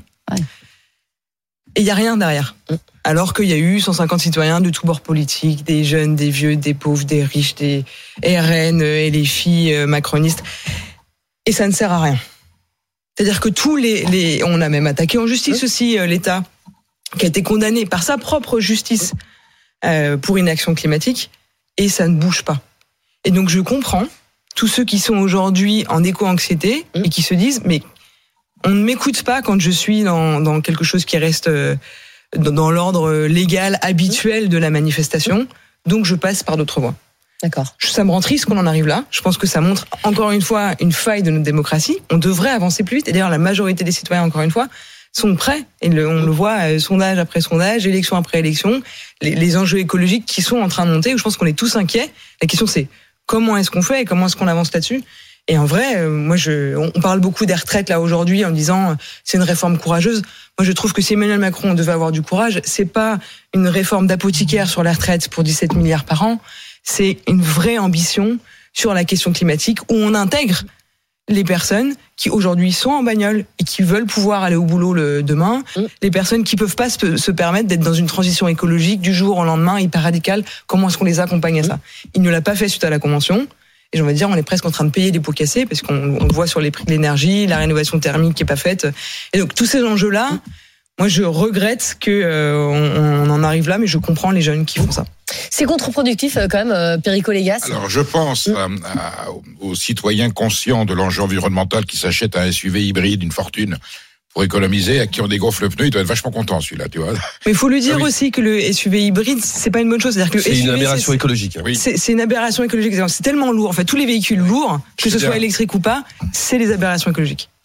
Et il y a rien derrière. Alors qu'il y a eu cent cinquante citoyens de tous bords politiques, des jeunes, des vieux, des pauvres, des riches, des R N et les filles euh, macronistes. Et ça ne sert à rien. C'est-à-dire que tous les, les on a même attaqué en justice aussi euh, l'État, qui a été condamné par sa propre justice euh, pour inaction climatique, et ça ne bouge pas. Et donc je comprends tous ceux qui sont aujourd'hui en éco-anxiété et qui se disent mais on ne m'écoute pas quand je suis dans, dans quelque chose qui reste euh, dans, dans l'ordre légal habituel de la manifestation, donc je passe par d'autres voies. D'accord. Ça me rend triste qu'on en arrive là. Je pense que ça montre encore une fois une faille de notre démocratie. On devrait avancer plus vite. Et d'ailleurs, la majorité des citoyens, encore une fois, sont prêts. Et le, on le voit, euh, sondage après sondage, élection après élection, les, les enjeux écologiques qui sont en train de monter. Où je pense qu'on est tous inquiets. La question, c'est comment est-ce qu'on fait et comment est-ce qu'on avance là-dessus. Et en vrai, euh, moi, je, on parle beaucoup des retraites là aujourd'hui en disant euh, c'est une réforme courageuse. Moi, je trouve que si Emmanuel Macron devait avoir du courage, c'est pas une réforme d'apothicaire sur la retraite pour dix-sept milliards par an. C'est une vraie ambition sur la question climatique où on intègre les personnes qui aujourd'hui sont en bagnole et qui veulent pouvoir aller au boulot le demain, mmh. les personnes qui peuvent pas se, se permettre d'être dans une transition écologique du jour au lendemain hyper radicale. Comment est-ce qu'on les accompagne à ça? Il ne l'a pas fait suite à la convention. Et j'ai envie de dire, on est presque en train de payer des pots cassés parce qu'on on le voit sur les prix de l'énergie, la rénovation thermique qui est pas faite. Et donc tous ces enjeux-là, moi je regrette que euh, on, on en arrive là, mais je comprends les jeunes qui font ça. C'est contre-productif quand même, euh, Perico-Légas. Alors je pense à, à, aux citoyens conscients de l'enjeu environnemental qui s'achètent un S U V hybride, une fortune, pour économiser, à qui on dégonfle le pneu, il doit être vachement content celui-là, tu vois. Mais il faut lui dire Ah oui. aussi que le S U V hybride, c'est pas une bonne chose. C'est-à-dire que le C'est S U V, une aberration c'est- écologique. Oui. C'est, c'est une aberration écologique. C'est tellement lourd. En fait, tous les véhicules lourds, que ce C'est soit bien. électrique ou pas, c'est des aberrations écologiques.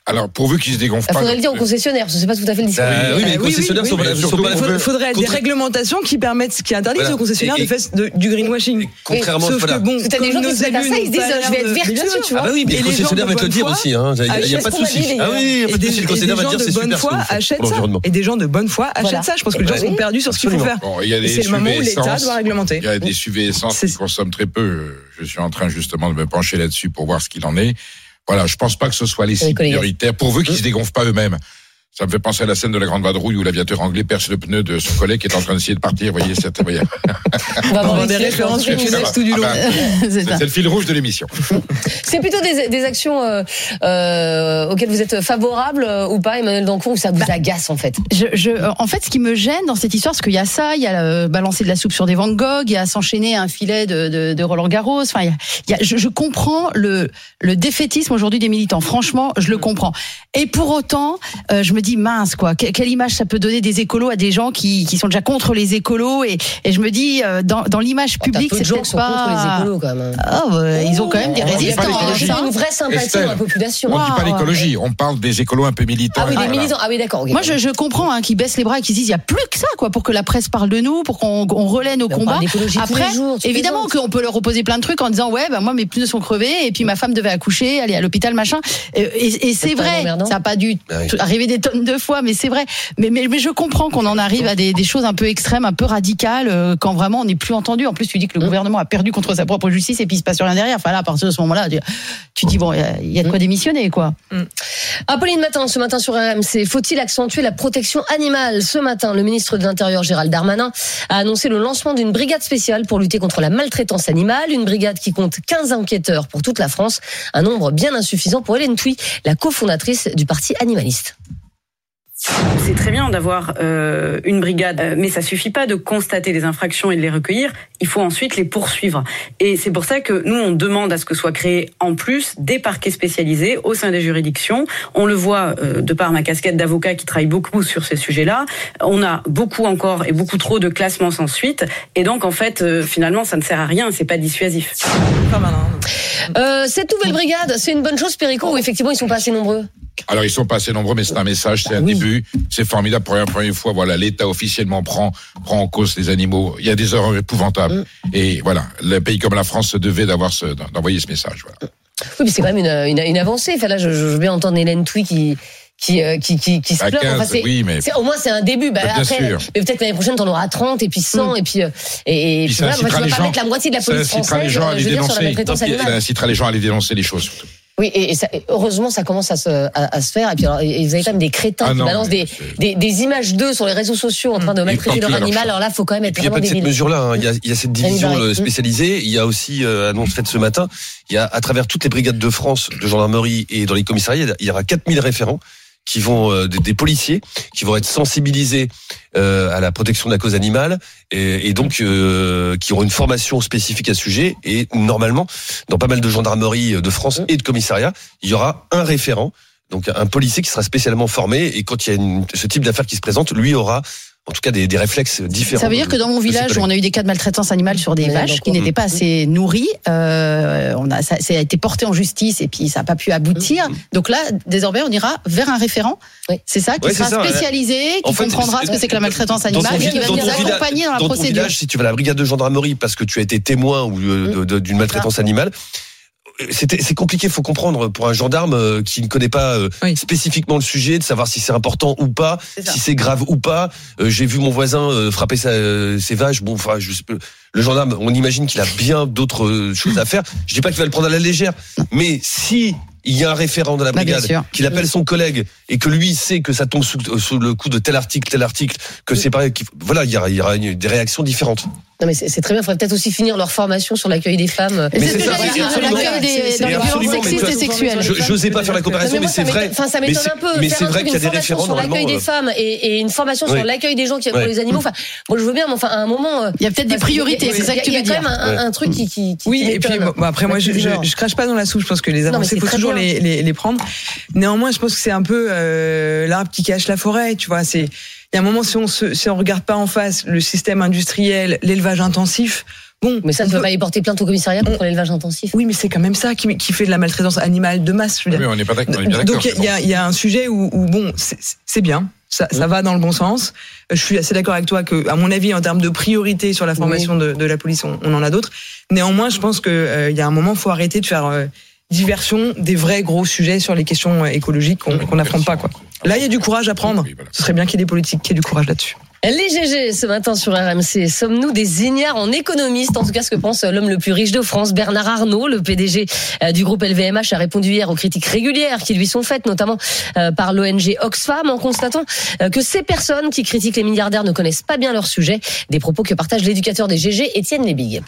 Alors, pourvu qu'ils se dégonflent Il pas. faudrait le dire aux concessionnaires, parce que c'est pas tout à fait le discours. Euh, oui, mais les Euh, oui, concessionnaires oui, sont oui, pas- mais sont pas. Il faudrait des contre- réglementations qui permettent, qui interdisent Voilà. aux concessionnaires Et- de faire de- du greenwashing. Contrairement, Sauf voilà. que bon, T'as des comme gens nos qui se mettent à élus ça, ils se n'ont disent, pas je vais l'air être de- vertueux, Mais bien sûr. tu vois. Ah bah oui, mais Et les les gens concessionnaires de vont te le bonne dire foi aussi, hein. Il y a, il y a achètent pas de son souci. avis, les Ah gars. oui, il y a pas Et de des, souci. Le et concessionnaire des va gens dire de c'est bonne super ce que foi vous faites achètent pour ça. l'environnement. Et des gens de bonne foi achètent Voilà. ça. Je pense que les gens Eh sont oui. perdus sur ce qu'il faut faire. Bon, il y a Et des c'est le moment où S U V l'État essence. doit réglementer. Il y a des S U V essence C'est- qui consomment très peu. Je suis en train justement de me pencher là-dessus pour voir ce qu'il en est. Voilà, je pense pas que ce soit les cibles collègues. prioritaires, pourvu qu'ils se dégonflent pas eux-mêmes. Ça me fait penser à la scène de la Grande Vadrouille où l'aviateur anglais perce le pneu de son collègue qui est en train d'essayer de partir. Vous voyez, c'est, vous voyez. On va avoir des les- références les- culturelles Ah tout du long. bah, C'est c'est, ça. c'est le fil rouge de l'émission. C'est plutôt des, des actions euh, euh, auxquelles vous êtes favorable euh, ou pas, Emmanuel Dancourt, ou ça vous agace en fait? Je, je, en fait, ce qui me gêne dans cette histoire, c'est qu'il y a ça, il y a euh, balancer de la soupe sur des Van Gogh, il y a s'enchaîner un filet de, de, de Roland Garros. Enfin, il y a, il y a, je, je comprends le, le défaitisme aujourd'hui des militants. Franchement, je le comprends. Et pour autant, euh, je me dis mince quoi. Que- Quelle image ça peut donner des écolos à des gens qui, qui sont déjà contre les écolos et, et je me dis euh, dans, dans l'image T'as publique, peu de c'est gens peut-être qui sont pas. contre les écolos quand même. Ah, ouais, ils ont quand même des On dit pas résistants. l'écologie. C'est hein. une vraie sympathie Estelle, dans la population. On ne dit pas Wow. l'écologie, on parle des écolos un peu militants. Ah oui, des Voilà. militants. Ah oui, d'accord. ok. Moi, je, je comprends hein, qu'ils baissent les bras et qu'ils se disent il y a plus que ça, quoi, pour que la presse parle de nous, pour qu'on on relaie nos Mais on combats. parle d'écologie tous Après, les jours, tu évidemment plaisantes. qu'on peut leur opposer plein de trucs en disant ouais, bah moi mes pneus sont crevés et puis ma femme devait accoucher, aller à l'hôpital, machin. Et, et, et c'est pas vrai, emmerdant. ça n'a pas dû Ah oui. arriver des tonnes de fois, mais c'est vrai. Mais, mais, mais je comprends qu'on en arrive à des, des choses un peu extrêmes, un peu radicales, euh, quand vraiment on n'est plus entendu. En plus, tu dis que le Mmh. gouvernement a perdu contre sa propre justice et puis il se passe rien derrière. Enfin là, à partir de ce moment-là, tu, tu dis bon, il y a- il y, a de quoi démissionner, quoi. Apolline Matin, ce matin sur R M C, faut-il accentuer la protection animale? Ce matin, le ministre de l'Intérieur, Gérald Darmanin, a annoncé le lancement d'une brigade spéciale pour lutter contre la maltraitance animale. Une brigade qui compte quinze enquêteurs pour toute la France. Un nombre bien insuffisant pour Hélène Thuy, la cofondatrice du parti animaliste. C'est très bien d'avoir euh, une brigade, euh, mais ça suffit pas de constater des infractions et de les recueillir. Il faut ensuite les poursuivre. Et c'est pour ça que nous, on demande à ce que soient créés en plus des parquets spécialisés au sein des juridictions. On le voit euh, de par ma casquette d'avocat qui travaille beaucoup sur ces sujets-là. On a beaucoup encore et beaucoup trop de classements sans suite. Et donc, en fait, euh, finalement, ça ne sert à rien. C'est pas dissuasif. Pas malin. Euh, cette nouvelle brigade, c'est une bonne chose, Perico, ou effectivement ils sont pas assez nombreux? Alors ils sont pas assez nombreux, mais c'est un message, c'est un Oui. début, c'est formidable. Pour la première fois, voilà, l'État officiellement prend prend en cause les animaux. Il y a des erreurs épouvantables, Mm. et voilà, le pays comme la France se devait d'avoir ce, d'envoyer ce message. Voilà. Oui, mais c'est quand même une, une, une avancée. Enfin là, je, je veux bien entendre Hélène Thuy qui qui euh, qui qui, qui se À plaint. quinze, Enfin, c'est, oui, mais c'est- au moins c'est un début. Bah, Bien après, sûr. mais peut-être l'année prochaine, t'en auras trente et puis cent et puis euh, et, et Puis puis ça voilà. Moi, incitera tu les vas pas gens- mettre la moitié de la ça police incitera les française. gens à euh, les je veux dire sur la dénoncer. maltraitance Ça animale. incitera les gens à aller dénoncer les choses. Surtout. Oui, et, et ça, et heureusement, ça commence à se, à, à se faire. Et puis, alors, et vous avez quand même des crétins Ah qui non, balancent mais des, c'est- des, des images d'eux sur les réseaux sociaux en train de maltraiter plantent leur leur animal. chat. Alors là, faut quand même Et être puis il n'y a vraiment pas que cette débile. mesure-là. hein. Il y a, il y a cette division Barré. euh, spécialisée. Il y a aussi euh, annonce faite ce matin. Il y a à travers toutes les brigades de France de gendarmerie et dans les commissariats, il y aura quatre mille référents qui vont euh, des, des policiers qui vont être sensibilisés euh, à la protection de la cause animale et, et donc euh, qui auront une formation spécifique à ce sujet. Et normalement, dans pas mal de gendarmeries de France et de commissariats, il y aura un référent. Donc un policier qui sera spécialement formé et quand il y a une, ce type d'affaires qui se présente, lui aura en tout cas des, des réflexes différents. Ça veut dire de- que dans mon de ses village où collègues. on a eu des cas de maltraitance animale sur des Mais vaches d'accord. qui n'étaient pas assez nourries, euh, on a, ça, ça a été porté en justice et puis ça n'a pas pu aboutir. Donc là, désormais, on ira vers un référent. Oui. C'est ça, qui Ouais, c'est sera ça, ouais. spécialisé, qui En fait, comprendra c'est- ce que c'est que la maltraitance Dans ton animale, et qui vi- va dans nous ton village- accompagner dans la dans ton procédure. village, si tu vas à la brigade de gendarmerie parce que tu as été témoin ou euh, de- de- d'une maltraitance animale, c'était c'est compliqué, faut comprendre pour un gendarme euh, qui ne connaît pas euh, Oui. spécifiquement le sujet, de savoir si c'est important ou pas, C'est ça. si c'est grave ou pas. Euh, J'ai vu mon voisin euh, frapper sa, euh, ses vaches. Bon, enfin, je sais pas. Le gendarme, on imagine qu'il a bien d'autres euh, choses à faire. Je dis pas qu'il va le prendre à la légère, mais si il y a un référent de la Bah, bien brigade sûr. qu'il appelle son collègue et que lui sait que ça tombe sous, sous le coup de tel article, tel article, que c'est pareil, qu'il- voilà, il y aura, il y aura une- des réactions différentes. Non, mais c'est, c'est très bien. Il faudrait peut-être aussi finir leur formation sur l'accueil des femmes. Et Mais c'est ce c'est que ça, j'allais c'est dire, absolument- l'accueil des c'est dans les violences absolument, mais sexistes toi- et sexuelles. Je je n'osais pas faire la Non, comparaison, mais mais moi, c'est ça vrai. m'étonne- Enfin, ça Mais m'étonne c'est- un peu. mais Faire c'est un vrai truc, qu'il y a une des formation référents sur l'accueil normalement. des euh, femmes et, et une formation sur Oui. l'accueil des gens qui pour Ouais. les animaux. Enfin, moi, je veux bien, mais enfin, à un moment. euh, Il y a peut-être des parce qu'il y a- priorités, c'est ça que tu Il y a veux quand dire. même un, un- un truc qui, qui, qui Oui, qui et puis m'étonne. bon, après moi je, je, je crache pas dans la soupe, je pense que les mais avancées c'est faut très toujours bien. les, les, les prendre. Néanmoins, je pense que c'est un peu euh, l'arbre qui cache la forêt, tu vois. C'est il y a un moment si on se, si on regarde pas en face le système industriel, l'élevage intensif. Bon, Mais ça, tu ne peux pas aller porter plainte au commissariat contre l'élevage intensif. Oui, mais c'est quand même ça qui, qui fait de la maltraitance animale de masse. Je veux Oui, dire. on n'est pas d'accord. on est bien d'accord, Donc il y, a- il y a un sujet où, où bon, c'est, c'est bien, ça, ça va dans le bon sens. Je suis assez d'accord avec toi que, à mon avis, en termes de priorité sur la formation de, de la police, on, on en a d'autres. Néanmoins, je pense que euh, il y a un moment, faut arrêter de faire euh, diversion des vrais gros sujets sur les questions euh, écologiques qu'on qu'on n'affronte pas, quoi. Là, il y a du courage à prendre. Oui, voilà. Ce serait bien qu'il y ait des politiques qui aient du courage là-dessus. Les G G ce matin sur R M C. Sommes-nous des ignares en économistes? En tout cas, ce que pense l'homme le plus riche de France, Bernard Arnault, le P D G du groupe L V M H, a répondu hier aux critiques régulières qui lui sont faites, notamment par l'O N G Oxfam, en constatant que ces personnes qui critiquent les milliardaires ne connaissent pas bien leur sujet. Des propos que partage l'éducateur des G G, Étienne Lebig.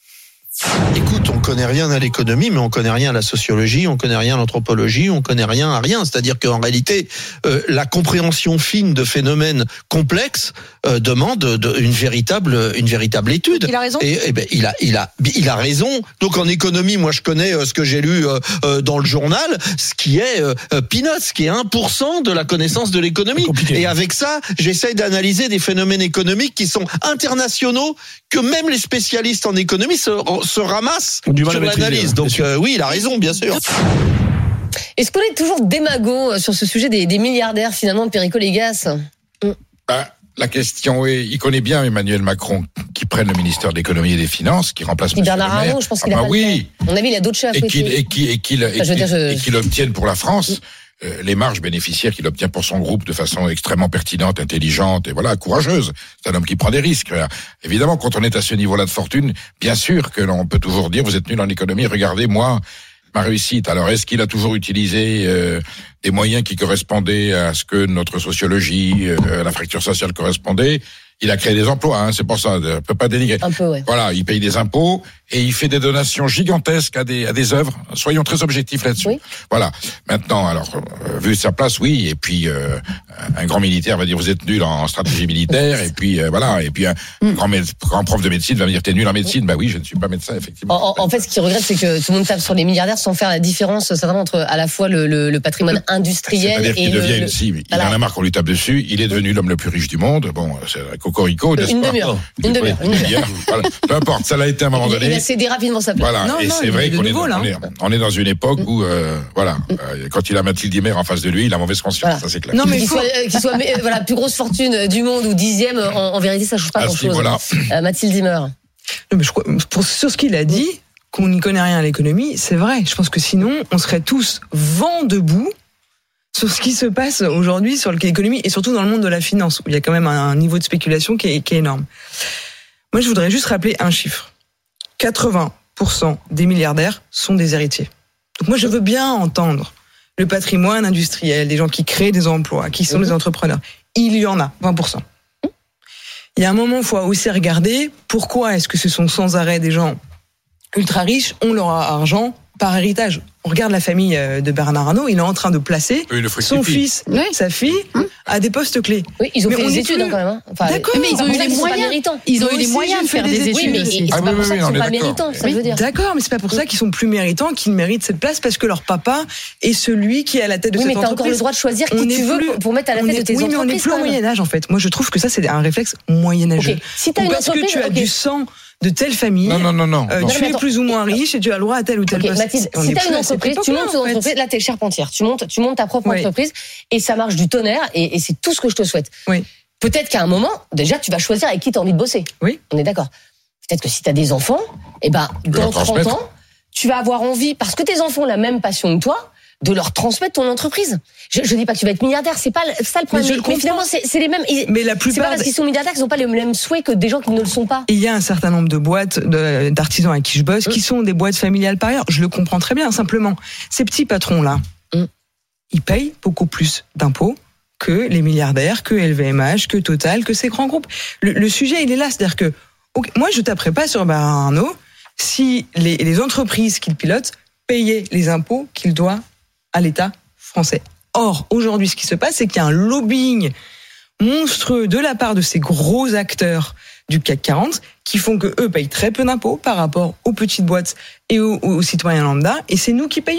Écoute, on connaît rien à l'économie, mais on connaît rien à la sociologie, on connaît rien à l'anthropologie, on connaît rien à rien. C'est-à-dire qu'en réalité, euh, la compréhension fine de phénomènes complexes euh, demande de, une véritable, une véritable étude. Il a raison. Et, et ben, il a, il a, il a raison. Donc en économie, moi je connais euh, ce que j'ai lu euh, euh, dans le journal, ce qui est euh, peanuts, ce qui est un pour cent de la connaissance de l'économie. Et avec ça, j'essaye d'analyser des phénomènes économiques qui sont internationaux, que même les spécialistes en économie se, se ramassent Du mal sur à maîtriser, l'analyse. bien Donc sûr. euh, oui, il a raison, bien sûr. Est-ce qu'on est toujours démago sur ce sujet des, des milliardaires, finalement, de Perico-Légas? Ben, la question est, il connaît bien Emmanuel Macron qui prenne le ministère de l'économie et des finances, qui remplace Et M. Bernard Le Maire. Arnault, je pense qu'il Ah a ben pas oui. le temps. À mon avis, il a d'autres chefs à Et qu'il fouetter. et qu'il et qu'il et Enfin, je veux dire, je- qu'il- et qu'il obtienne pour la France euh, les marges bénéficiaires qu'il obtient pour son groupe de façon extrêmement pertinente, intelligente et voilà, courageuse. C'est un homme qui prend des risques. Voilà. Évidemment, quand on est à ce niveau-là de fortune, bien sûr que l'on peut toujours dire vous êtes nul en économie, regardez moi ma réussite. Alors est-ce qu'il a toujours utilisé euh, des moyens qui correspondaient à ce que notre sociologie, euh, la fracture sociale correspondait? Il a créé des emplois, hein, c'est pour ça, on ne peut pas dénigrer. Un peu, ouais. Voilà, il paye des impôts et il fait des donations gigantesques à des à des œuvres. Soyons très objectifs là-dessus. Oui. Voilà. Maintenant, alors euh, vu sa place, oui. Et puis euh, un grand militaire va dire vous êtes nul en stratégie militaire. Et puis euh, voilà. Et puis un grand, mé- grand prof de médecine va me dire t'es nul en médecine. Bah oui, je ne suis pas médecin effectivement. En, en- en fait, ce qu'il regrette, c'est que tout le monde tape sur les milliardaires sans faire la différence, certainement, entre à la fois le, le, le patrimoine industriel C'est-à-dire et qu'il le, devient le- une cible. Il Voilà. en a marre qu'on lui tape dessus. Il est devenu l'homme le plus riche du monde. Bon, c'est un cocorico, n'est-ce Une pas demi-heure. Une demi-heure. Une demi-heure. Voilà. Peu importe, ça l'a été à un moment Il, il donné. a cédé rapidement sa place. Voilà, Non, et non, c'est il vrai est de qu'on est, nouveau, là. on est, on est dans une époque où, euh, voilà, euh, quand il a Mathilde Himer en face de lui, il a mauvaise conscience, Voilà. ça c'est clair. Non, mais Qu'il il faut- soit, euh, qu'il soit euh, voilà, plus grosse fortune du monde ou dixième, en, en vérité, ça change pas À ce grand-chose. niveau-là. Euh, Mathilde Himer. Non, mais je crois, pour, sur ce qu'il a dit, qu'on n'y connaît rien à l'économie, c'est vrai. Je pense que sinon, on serait tous vent debout sur ce qui se passe aujourd'hui sur l'économie et surtout dans le monde de la finance, où il y a quand même un, un niveau de spéculation qui est, qui est énorme. Moi, je voudrais juste rappeler un chiffre. quatre-vingts pour cent des milliardaires sont des héritiers. Donc moi, je veux bien entendre le patrimoine industriel, des gens qui créent des emplois, qui sont des entrepreneurs. Il y en a, vingt pour cent. Il y a un moment, il faut aussi regarder pourquoi est-ce que ce sont sans arrêt des gens ultra riches ont leur argent par héritage. On regarde la famille de Bernard Arnault, il est en train de placer Oui, le son fructifie. fils, sa fille, à des postes clés. Oui, ils ont Mais fait on des est études plus- hein, quand même. Hein. Enfin, D'accord, mais ils ont c'est eu pour ça les qu'ils sont pas moyens. méritants. Ils ont Moi eu les aussi, moyens j'ai de faire fait des des études. Oui, mais aussi. c'est Ah pas oui, pour oui, ça oui, qu'ils on sont est pas d'accord. méritants, ça je veux dire. D'accord, mais c'est pas pour ça qu'ils sont plus méritants, qu'ils méritent cette place, parce que leur papa est celui qui est à la tête de Oui, mais cette t'as entreprise. encore le droit de choisir qui On tu est veux plus- pour- pour mettre à la on tête est- de tes oui, mais on n'est entreprises. plus au quand même. Moyen-Âge, en fait. Moi, je trouve que ça, c'est un réflexe moyenâgeux. Ok. Si t'as Ou une parce que entreprise, tu as ok. du sang de telle famille, Non, non, non, non. euh, non. tu mais es attends. plus ou moins riche et tu as le droit à tel ou tel Ok, poste. Mathilde, On si est t'as plus une à cette entreprise, tu époque-là, montes ton en fait. entreprise, là t'es charpentière, tu montes, tu montes ta propre Oui. entreprise et ça marche du tonnerre et, et c'est tout ce que je te souhaite. Oui. Peut-être qu'à un moment, déjà tu vas choisir avec qui t'as envie de bosser. Oui. On est d'accord. Peut-être que si t'as des enfants, eh ben dans leur trente transmettre. ans, tu vas avoir envie, parce que tes enfants ont la même passion que toi, de leur transmettre ton entreprise. Je, je dis pas que tu vas être milliardaire, c'est pas le- ça le problème. je Mais, le mais comprends. finalement, c'est c'est les mêmes. ils- Mais la C'est plupart pas parce des- qu'ils sont milliardaires qu'ils n'ont pas les mêmes souhaits que des gens qui ne le sont pas. Et il y a un certain nombre de boîtes de- d'artisans avec qui je bosse Mm. qui sont des boîtes familiales par ailleurs. Je le comprends très bien. Simplement, ces petits patrons-là, Mm. ils payent beaucoup plus d'impôts que les milliardaires, que L V M H, que Total, que ces grands groupes. Le, le sujet, il est là. C'est-à-dire que ok, moi, je taperai pas sur Bernard Arnault si les, les entreprises qu'il pilote payaient les impôts qu'il doit à l'État français. Or, aujourd'hui, ce qui se passe, c'est qu'il y a un lobbying monstrueux de la part de ces gros acteurs du C A C quarante qui font que eux payent très peu d'impôts par rapport aux petites boîtes et aux, aux citoyens lambda, et c'est nous qui payons.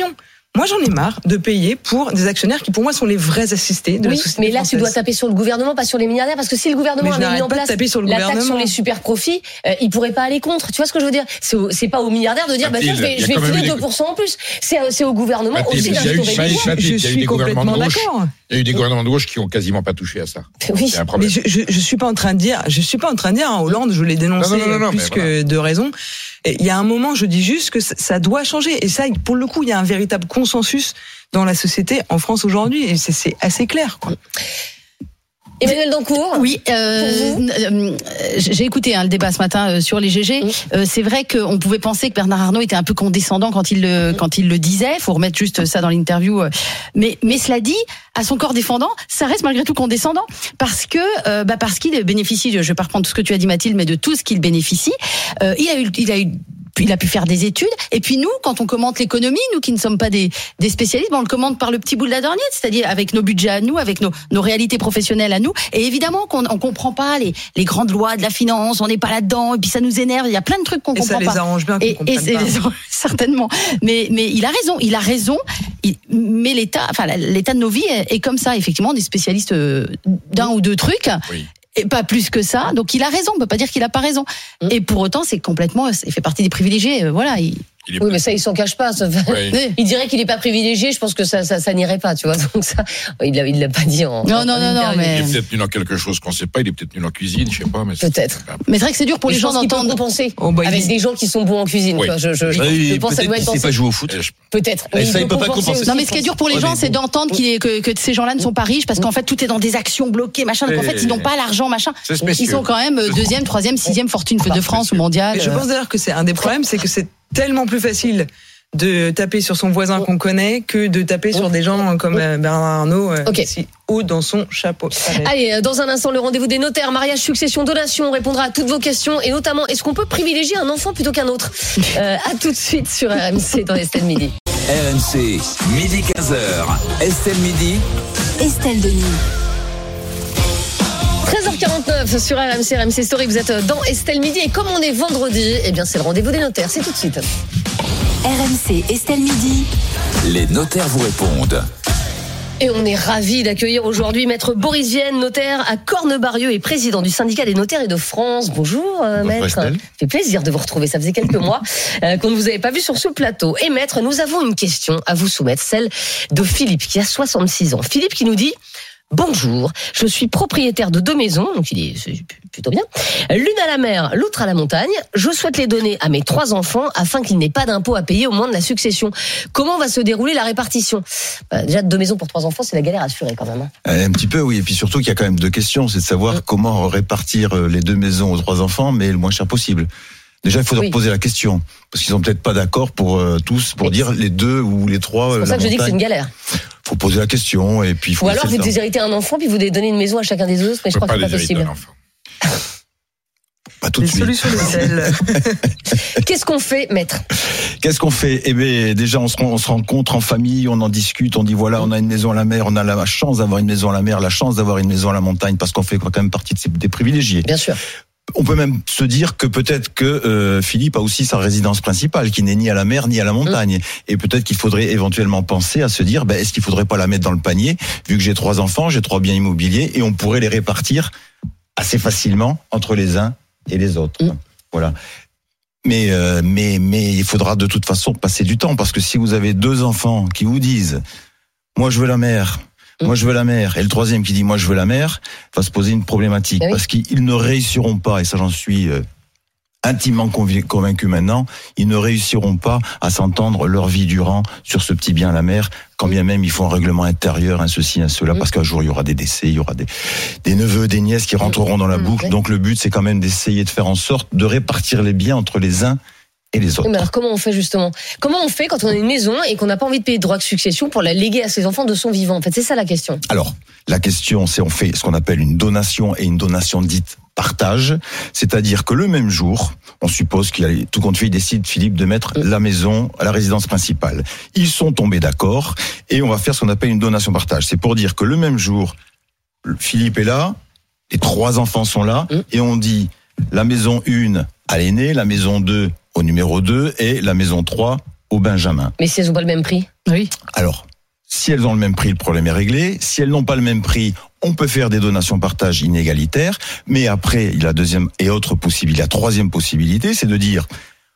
Moi, j'en ai marre de payer pour des actionnaires qui, pour moi, sont les vrais assistés de oui, la société mais là, française. tu dois taper sur le gouvernement, pas sur les milliardaires, parce que si le gouvernement avait mis en place la taxe sur les super profits, euh, il pourrait pas aller contre. Tu vois ce que je veux dire ? C'est, au, c'est pas aux milliardaires de dire, bah tiens, je vais, je vais filer deux pour cent en plus. C'est, c'est au gouvernement aussi d'instaurer des lois. Je suis complètement d'accord. Il y a eu des gouvernements de gauche qui ont quasiment pas touché à ça. Oui. C'est un problème. Mais je, je, je suis pas en train de dire, je suis pas en train de dire, hein, Hollande, je l'ai dénoncé non, non, non, non, plus que voilà. de raison. Il y a un moment, je dis juste que ça doit changer. Et ça, pour le coup, il y a un véritable consensus dans la société en France aujourd'hui. Et c'est, c'est assez clair, quoi. Emmanuel Dancourt. Oui, euh, euh, j'ai écouté hein, le débat ce matin euh, sur les G G. Oui. Euh, c'est vrai qu'on pouvait penser que Bernard Arnault était un peu condescendant quand il le quand il le disait. Faut remettre juste ça dans l'interview. Mais mais cela dit, à son corps défendant, ça reste malgré tout condescendant parce que euh, bah parce qu'il bénéficie. Je vais pas reprendre tout ce que tu as dit, Mathilde, mais de tout ce qu'il bénéficie. Euh, il a eu il a eu il a pu faire des études. Et puis nous, quand on commente l'économie, nous qui ne sommes pas des, des spécialistes, ben on le commente par le petit bout de la lorgnette, c'est-à-dire avec nos budgets à nous, avec nos, nos réalités professionnelles à nous. Et évidemment qu'on on comprend pas les, les grandes lois de la finance, on n'est pas là-dedans, et puis ça nous énerve. Il y a plein de trucs qu'on et comprend pas. Et ça les arrange bien qu'on et, comprenne et pas. Les, certainement. Mais, mais il a raison, il a raison. Il, mais l'État, enfin l'état de nos vies est, est comme ça. Effectivement, on est spécialiste d'un ou deux trucs. Oui. Et pas plus que ça. Donc il a raison. On peut pas dire qu'il a pas raison. Mmh. Et pour autant, c'est complètement, il fait partie des privilégiés. Voilà. Il... Il oui, mais ça, il s'en cache pas. Ça... Oui. Il dirait qu'il est pas privilégié. Je pense que ça, ça, ça n'irait pas, tu vois. Donc ça, il l'a, il l'a pas dit en. Non, en, non, en non, non, mais. Il est peut-être nul en quelque chose qu'on sait pas. Il est peut-être nul en cuisine, je sais pas. Mais peut-être. Mais c'est vrai que c'est dur pour mais les gens d'entendre. Compenser oh, bah, avec il... des gens qui sont bons en cuisine. Oui. Je, je, je, oui, je pense que ça doit être. Il sait pas jouer au foot. Peut-être. Mais ça, il peut pas compenser. Non, mais ce qui est dur pour les gens, c'est d'entendre que que ces gens-là ne sont pas riches parce qu'en fait tout est dans des actions bloquées, machin. Donc en fait, ils n'ont pas l'argent, machin. Ils sont quand même deuxième, troisième, sixième fortune de France ou mondiale. Je pense d'ailleurs que c'est un des problèmes, c'est que c'est tellement plus facile de taper sur son voisin qu'on connaît que de taper sur des gens comme Bernard Arnault okay. si haut dans son chapeau. Allez, dans un instant, le rendez-vous des notaires, mariage, succession, donation, on répondra à toutes vos questions et notamment, est-ce qu'on peut privilégier un enfant plutôt qu'un autre euh, À tout de suite sur R M C dans Estelle Midi. R M C, midi quinze heures, Estelle Midi. Estelle Denis. treize heures quarante-neuf sur R M C, R M C Story, vous êtes dans Estelle Midi et comme on est vendredi, eh bien c'est le rendez-vous des notaires, c'est tout de suite. R M C, Estelle Midi. Les notaires vous répondent. Et on est ravis d'accueillir aujourd'hui Maître Boris Vienne, notaire à Cornebarieux et président du syndicat des notaires et de France. Bonjour, euh, Bonjour Maître. Ça fait plaisir de vous retrouver. Ça faisait quelques mois euh, qu'on ne vous avait pas vu sur ce plateau. Et Maître, nous avons une question à vous soumettre, celle de Philippe qui a soixante-six ans. Philippe qui nous dit... Bonjour, je suis propriétaire de deux maisons, donc il est plutôt bien. L'une à la mer, l'autre à la montagne. Je souhaite les donner à mes trois enfants afin qu'ils n'aient pas d'impôt à payer au moment de la succession. Comment va se dérouler la répartition ? bah, Déjà, deux maisons pour trois enfants, c'est la galère assurée quand même. Hein. Un petit peu, oui. Et puis surtout qu'il y a quand même deux questions. C'est de savoir mmh. comment répartir les deux maisons aux trois enfants, mais le moins cher possible. Déjà, il faut oui. poser la question, parce qu'ils sont peut-être pas d'accord pour euh, tous, pour mais dire les deux ou les trois. C'est pour ça que je dis que c'est une galère. Faut poser la question et puis il faut. Ou alors vous déshéritez un enfant puis vous donnez une maison à chacun des autres, mais je crois que c'est pas possible. Pas tout de suite. Solution de sel. Qu'est-ce qu'on fait, Maître ? Qu'est-ce qu'on fait ? Eh bien, déjà, on se, on se rencontre en famille, on en discute, on dit voilà, on a une maison à la mer, on a la chance d'avoir une maison à la mer, la chance d'avoir une maison à la montagne, parce qu'on fait quand même partie de ces, des privilégiés. Bien sûr. On peut même se dire que peut-être que euh, Philippe a aussi sa résidence principale, qui n'est ni à la mer ni à la montagne. Mmh. Et peut-être qu'il faudrait éventuellement penser à se dire, ben, est-ce qu'il faudrait pas la mettre dans le panier, vu que j'ai trois enfants, j'ai trois biens immobiliers, et on pourrait les répartir assez facilement entre les uns et les autres. Mmh. Voilà. Mais, euh, mais, mais il faudra de toute façon passer du temps, parce que si vous avez deux enfants qui vous disent, moi je veux la mer, moi je veux la mer, et le troisième qui dit moi je veux la mer, va se poser une problématique, oui. parce qu'ils ne réussiront pas, et ça j'en suis euh, intimement convaincu maintenant, ils ne réussiront pas à s'entendre leur vie durant sur ce petit bien la mer, quand bien même ils font un règlement intérieur, un ceci, un cela, mmh. parce qu'un jour il y aura des décès, il y aura des, des neveux, des nièces qui rentreront dans la boucle, mmh. donc le but c'est quand même d'essayer de faire en sorte de répartir les biens entre les uns et les autres. Mais alors comment on fait justement ? Comment on fait quand on a une maison et qu'on n'a pas envie de payer de droits de succession pour la léguer à ses enfants de son vivant ? En fait, c'est ça la question. Alors, la question, c'est on fait ce qu'on appelle une donation et une donation dite partage, c'est-à-dire que le même jour, on suppose qu'il y a tout compte fait, il décide Philippe de mettre mmh. la maison à la résidence principale. Ils sont tombés d'accord et on va faire ce qu'on appelle une donation partage. C'est pour dire que le même jour, Philippe est là, les trois enfants sont là mmh. et on dit la maison un à l'aîné, la maison deux au numéro deux et la maison trois au Benjamin. Mais si elles n'ont pas le même prix? Oui. Alors, si elles ont le même prix, le problème est réglé. Si elles n'ont pas le même prix, on peut faire des donations-partage inégalitaires. Mais après, il y a la deuxième et autre possibilité, la troisième possibilité, c'est de dire,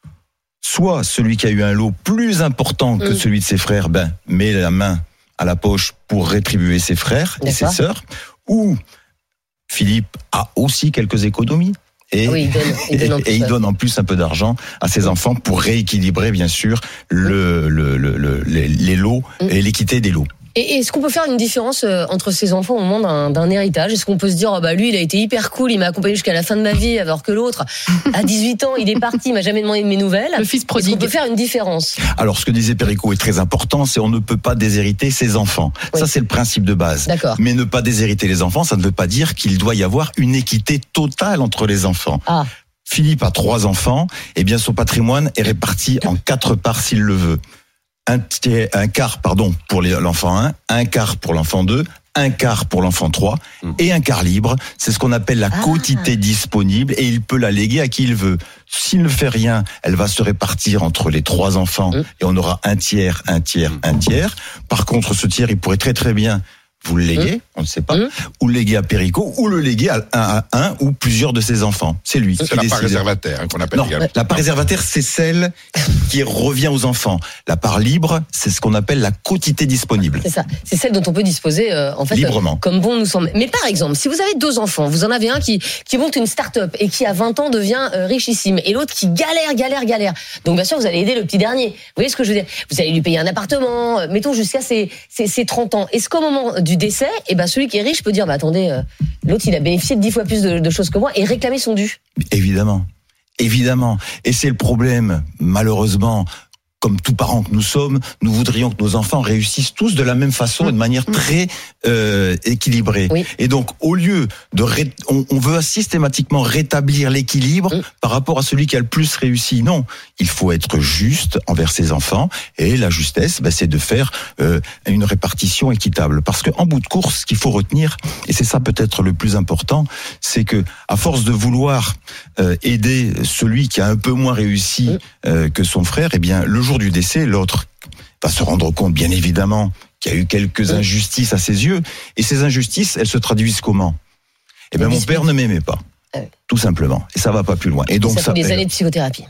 soit celui qui a eu un lot plus important que mmh. celui de ses frères, ben, met la main à la poche pour rétribuer ses frères et ses sœurs, ou Philippe a aussi quelques économies. Et, oui, il donne, il donne et, et il donne en plus un peu d'argent à ses enfants pour rééquilibrer, bien sûr, le, le, le, le, les, les lots mmh. et l'équité des lots. Et est-ce qu'on peut faire une différence entre ces enfants au moment d'un, d'un héritage? Est-ce qu'on peut se dire, oh bah lui, il a été hyper cool, il m'a accompagné jusqu'à la fin de ma vie, alors que l'autre, à dix-huit ans, il est parti, il m'a jamais demandé de mes nouvelles. Le fils prodigue. Est-ce qu'on peut faire une différence? Alors, ce que disait Perico est très important, c'est on ne peut pas déshériter ses enfants. Oui. Ça, c'est le principe de base. D'accord. Mais ne pas déshériter les enfants, ça ne veut pas dire qu'il doit y avoir une équité totale entre les enfants. Ah. Philippe a trois enfants, et bien son patrimoine est réparti en quatre parts s'il le veut. Un, tiers, un quart pardon pour l'enfant un, un quart pour l'enfant deux, un quart pour l'enfant trois mmh. et un quart libre. C'est ce qu'on appelle la ah. quotité disponible et il peut la léguer à qui il veut. S'il ne fait rien, elle va se répartir entre les trois enfants mmh. et on aura un tiers, un tiers, un tiers. Par contre, ce tiers, il pourrait très très bien vous le léguer, mmh. on ne sait pas, mmh. ou le léguer à Perico, ou le léguer à un, à un ou plusieurs de ses enfants. C'est lui. C'est qui la décide. part réservataire hein, qu'on appelle non, également. La part réservataire, c'est celle qui revient aux enfants. La part libre, c'est ce qu'on appelle la quotité disponible. C'est ça. C'est celle dont on peut disposer euh, en fait librement, euh, comme bon nous semble. Mais par exemple, si vous avez deux enfants, vous en avez un qui qui monte une start-up et qui à vingt ans devient euh, richissime, et l'autre qui galère, galère, galère. Donc bien sûr, vous allez aider le petit dernier. Vous voyez ce que je veux dire? Vous allez lui payer un appartement, euh, mettons jusqu'à ses, ses, ses trente ans. Est-ce qu'au moment du décès, eh ben celui qui est riche peut dire, bah attendez, euh, l'autre il a bénéficié de dix fois plus de, de choses que moi et réclamer son dû. Évidemment, évidemment. Et c'est le problème, malheureusement. Comme tous parents que nous sommes, nous voudrions que nos enfants réussissent tous de la même façon et de manière très euh, équilibrée. Oui. Et donc, au lieu de... Ré... On, on veut systématiquement rétablir l'équilibre oui. par rapport à celui qui a le plus réussi. Non, il faut être juste envers ses enfants. Et la justesse, ben, c'est de faire euh, une répartition équitable. Parce qu'en bout de course, ce qu'il faut retenir, et c'est ça peut-être le plus important, c'est que à force de vouloir euh, aider celui qui a un peu moins réussi euh, que son frère, eh bien, le jour du décès, l'autre va se rendre compte, bien évidemment, qu'il y a eu quelques injustices à ses yeux. Et ces injustices, elles se traduisent comment? Eh bien, mon père ne m'aimait pas. Tout simplement. Et ça va pas plus loin. Et donc, ça fait des années de psychothérapie.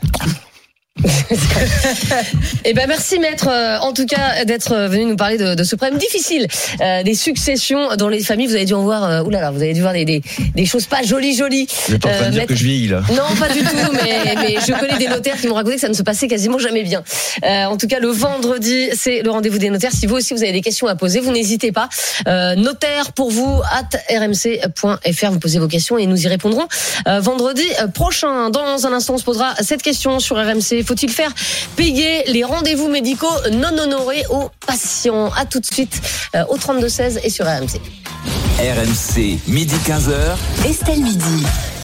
Eh ben merci maître euh, en tout cas d'être venu nous parler de, de ce problème difficile euh, des successions dans les familles. Vous avez dû en voir euh, oulala, vous avez dû voir des, des, des choses pas jolies jolies. Vous êtes en train euh, de dire maître... que je vieillis là? Non, pas du tout, mais, mais je connais des notaires qui m'ont raconté que ça ne se passait quasiment jamais bien. Euh, en tout cas, le vendredi, c'est le rendez-vous des notaires. Si vous aussi vous avez des questions à poser, vous n'hésitez pas. Euh, notaire pour vous at r m c point f r. Vous posez vos questions et nous y répondrons euh, vendredi prochain. Dans un instant, on se posera cette question sur R M C. Faut-il faire payer les rendez-vous médicaux non honorés aux patients? À tout de suite euh, au trente-deux seize et sur R M C. R M C, midi quinze heures. Estelle Midi.